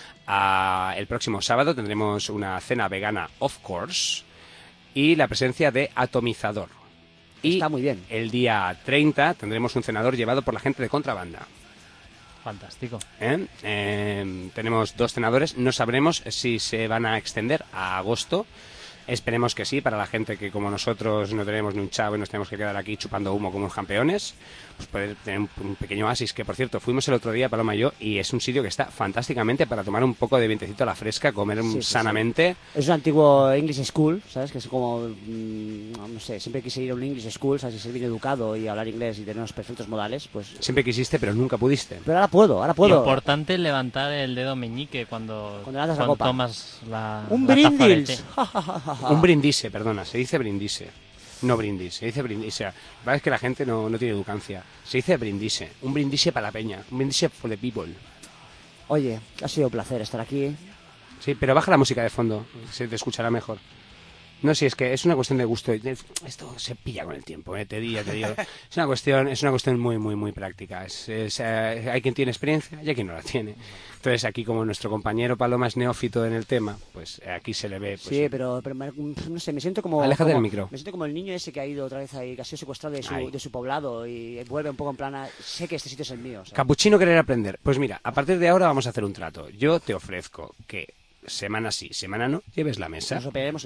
[SPEAKER 6] Ah, el próximo sábado tendremos una cena vegana, of course, y la presencia de Atomizador. Y
[SPEAKER 7] Está muy bien.
[SPEAKER 6] el día treinta tendremos un cenador llevado por la gente de Contrabanda.
[SPEAKER 8] Fantástico.
[SPEAKER 6] ¿Eh? Eh, tenemos dos cenadores, no sabremos si se van a extender a agosto. Esperemos que sí, para la gente que como nosotros no tenemos ni un chavo y nos tenemos que quedar aquí chupando humo como unos campeones, pues poder tener un, un pequeño oasis, que por cierto fuimos el otro día, Paloma y yo, y es un sitio que está fantásticamente para tomar un poco de vientecito a la fresca, comer
[SPEAKER 7] Sí, sí,
[SPEAKER 6] sanamente.
[SPEAKER 7] Es un antiguo English School, ¿sabes? Que es como, mm, no sé, siempre quise ir a un English School, ¿sabes? Y ser bien educado y hablar inglés y tener unos perfectos modales, pues...
[SPEAKER 6] Siempre quisiste, pero nunca pudiste.
[SPEAKER 7] Pero ahora puedo, ahora puedo.
[SPEAKER 8] Importante levantar el dedo meñique cuando,
[SPEAKER 7] Cuando levantas la copa.
[SPEAKER 8] tomas la,
[SPEAKER 7] ¡Un
[SPEAKER 8] la taza de
[SPEAKER 7] brindis!
[SPEAKER 8] té.
[SPEAKER 6] Un brindise, perdona, se dice brindise. No brindis, se dice brindise. O sea, la verdad es que la gente no, no tiene educancia. Se dice brindise. Un brindise para la peña. Un brindise for the people.
[SPEAKER 7] Oye, ha sido un placer estar aquí.
[SPEAKER 6] Sí, pero baja la música de fondo. Se te escuchará mejor. No, sí, es que es una cuestión de gusto. Esto se pilla con el tiempo, ¿eh? Te digo, te digo. Es una cuestión, es una cuestión muy, muy, muy práctica. Es, es, eh, hay quien tiene experiencia y hay quien no la tiene. Entonces, aquí, como nuestro compañero Paloma es neófito en el tema, pues aquí se le ve. Pues,
[SPEAKER 7] sí, pero, pero me- no sé, me siento como...
[SPEAKER 6] Aléjate
[SPEAKER 7] como-
[SPEAKER 6] del micro.
[SPEAKER 7] Me siento como el niño ese que ha ido otra vez ahí, que ha sido secuestrado de su,
[SPEAKER 6] Ay.
[SPEAKER 7] de su poblado y vuelve un poco en plan, a- sé que este sitio es el mío. ¿sabes?
[SPEAKER 6] Capuchino querer aprender. Pues mira, a partir de ahora vamos a hacer un trato. Yo te ofrezco que semana sí, semana no, lleves la mesa.
[SPEAKER 7] Nos lo pegaremos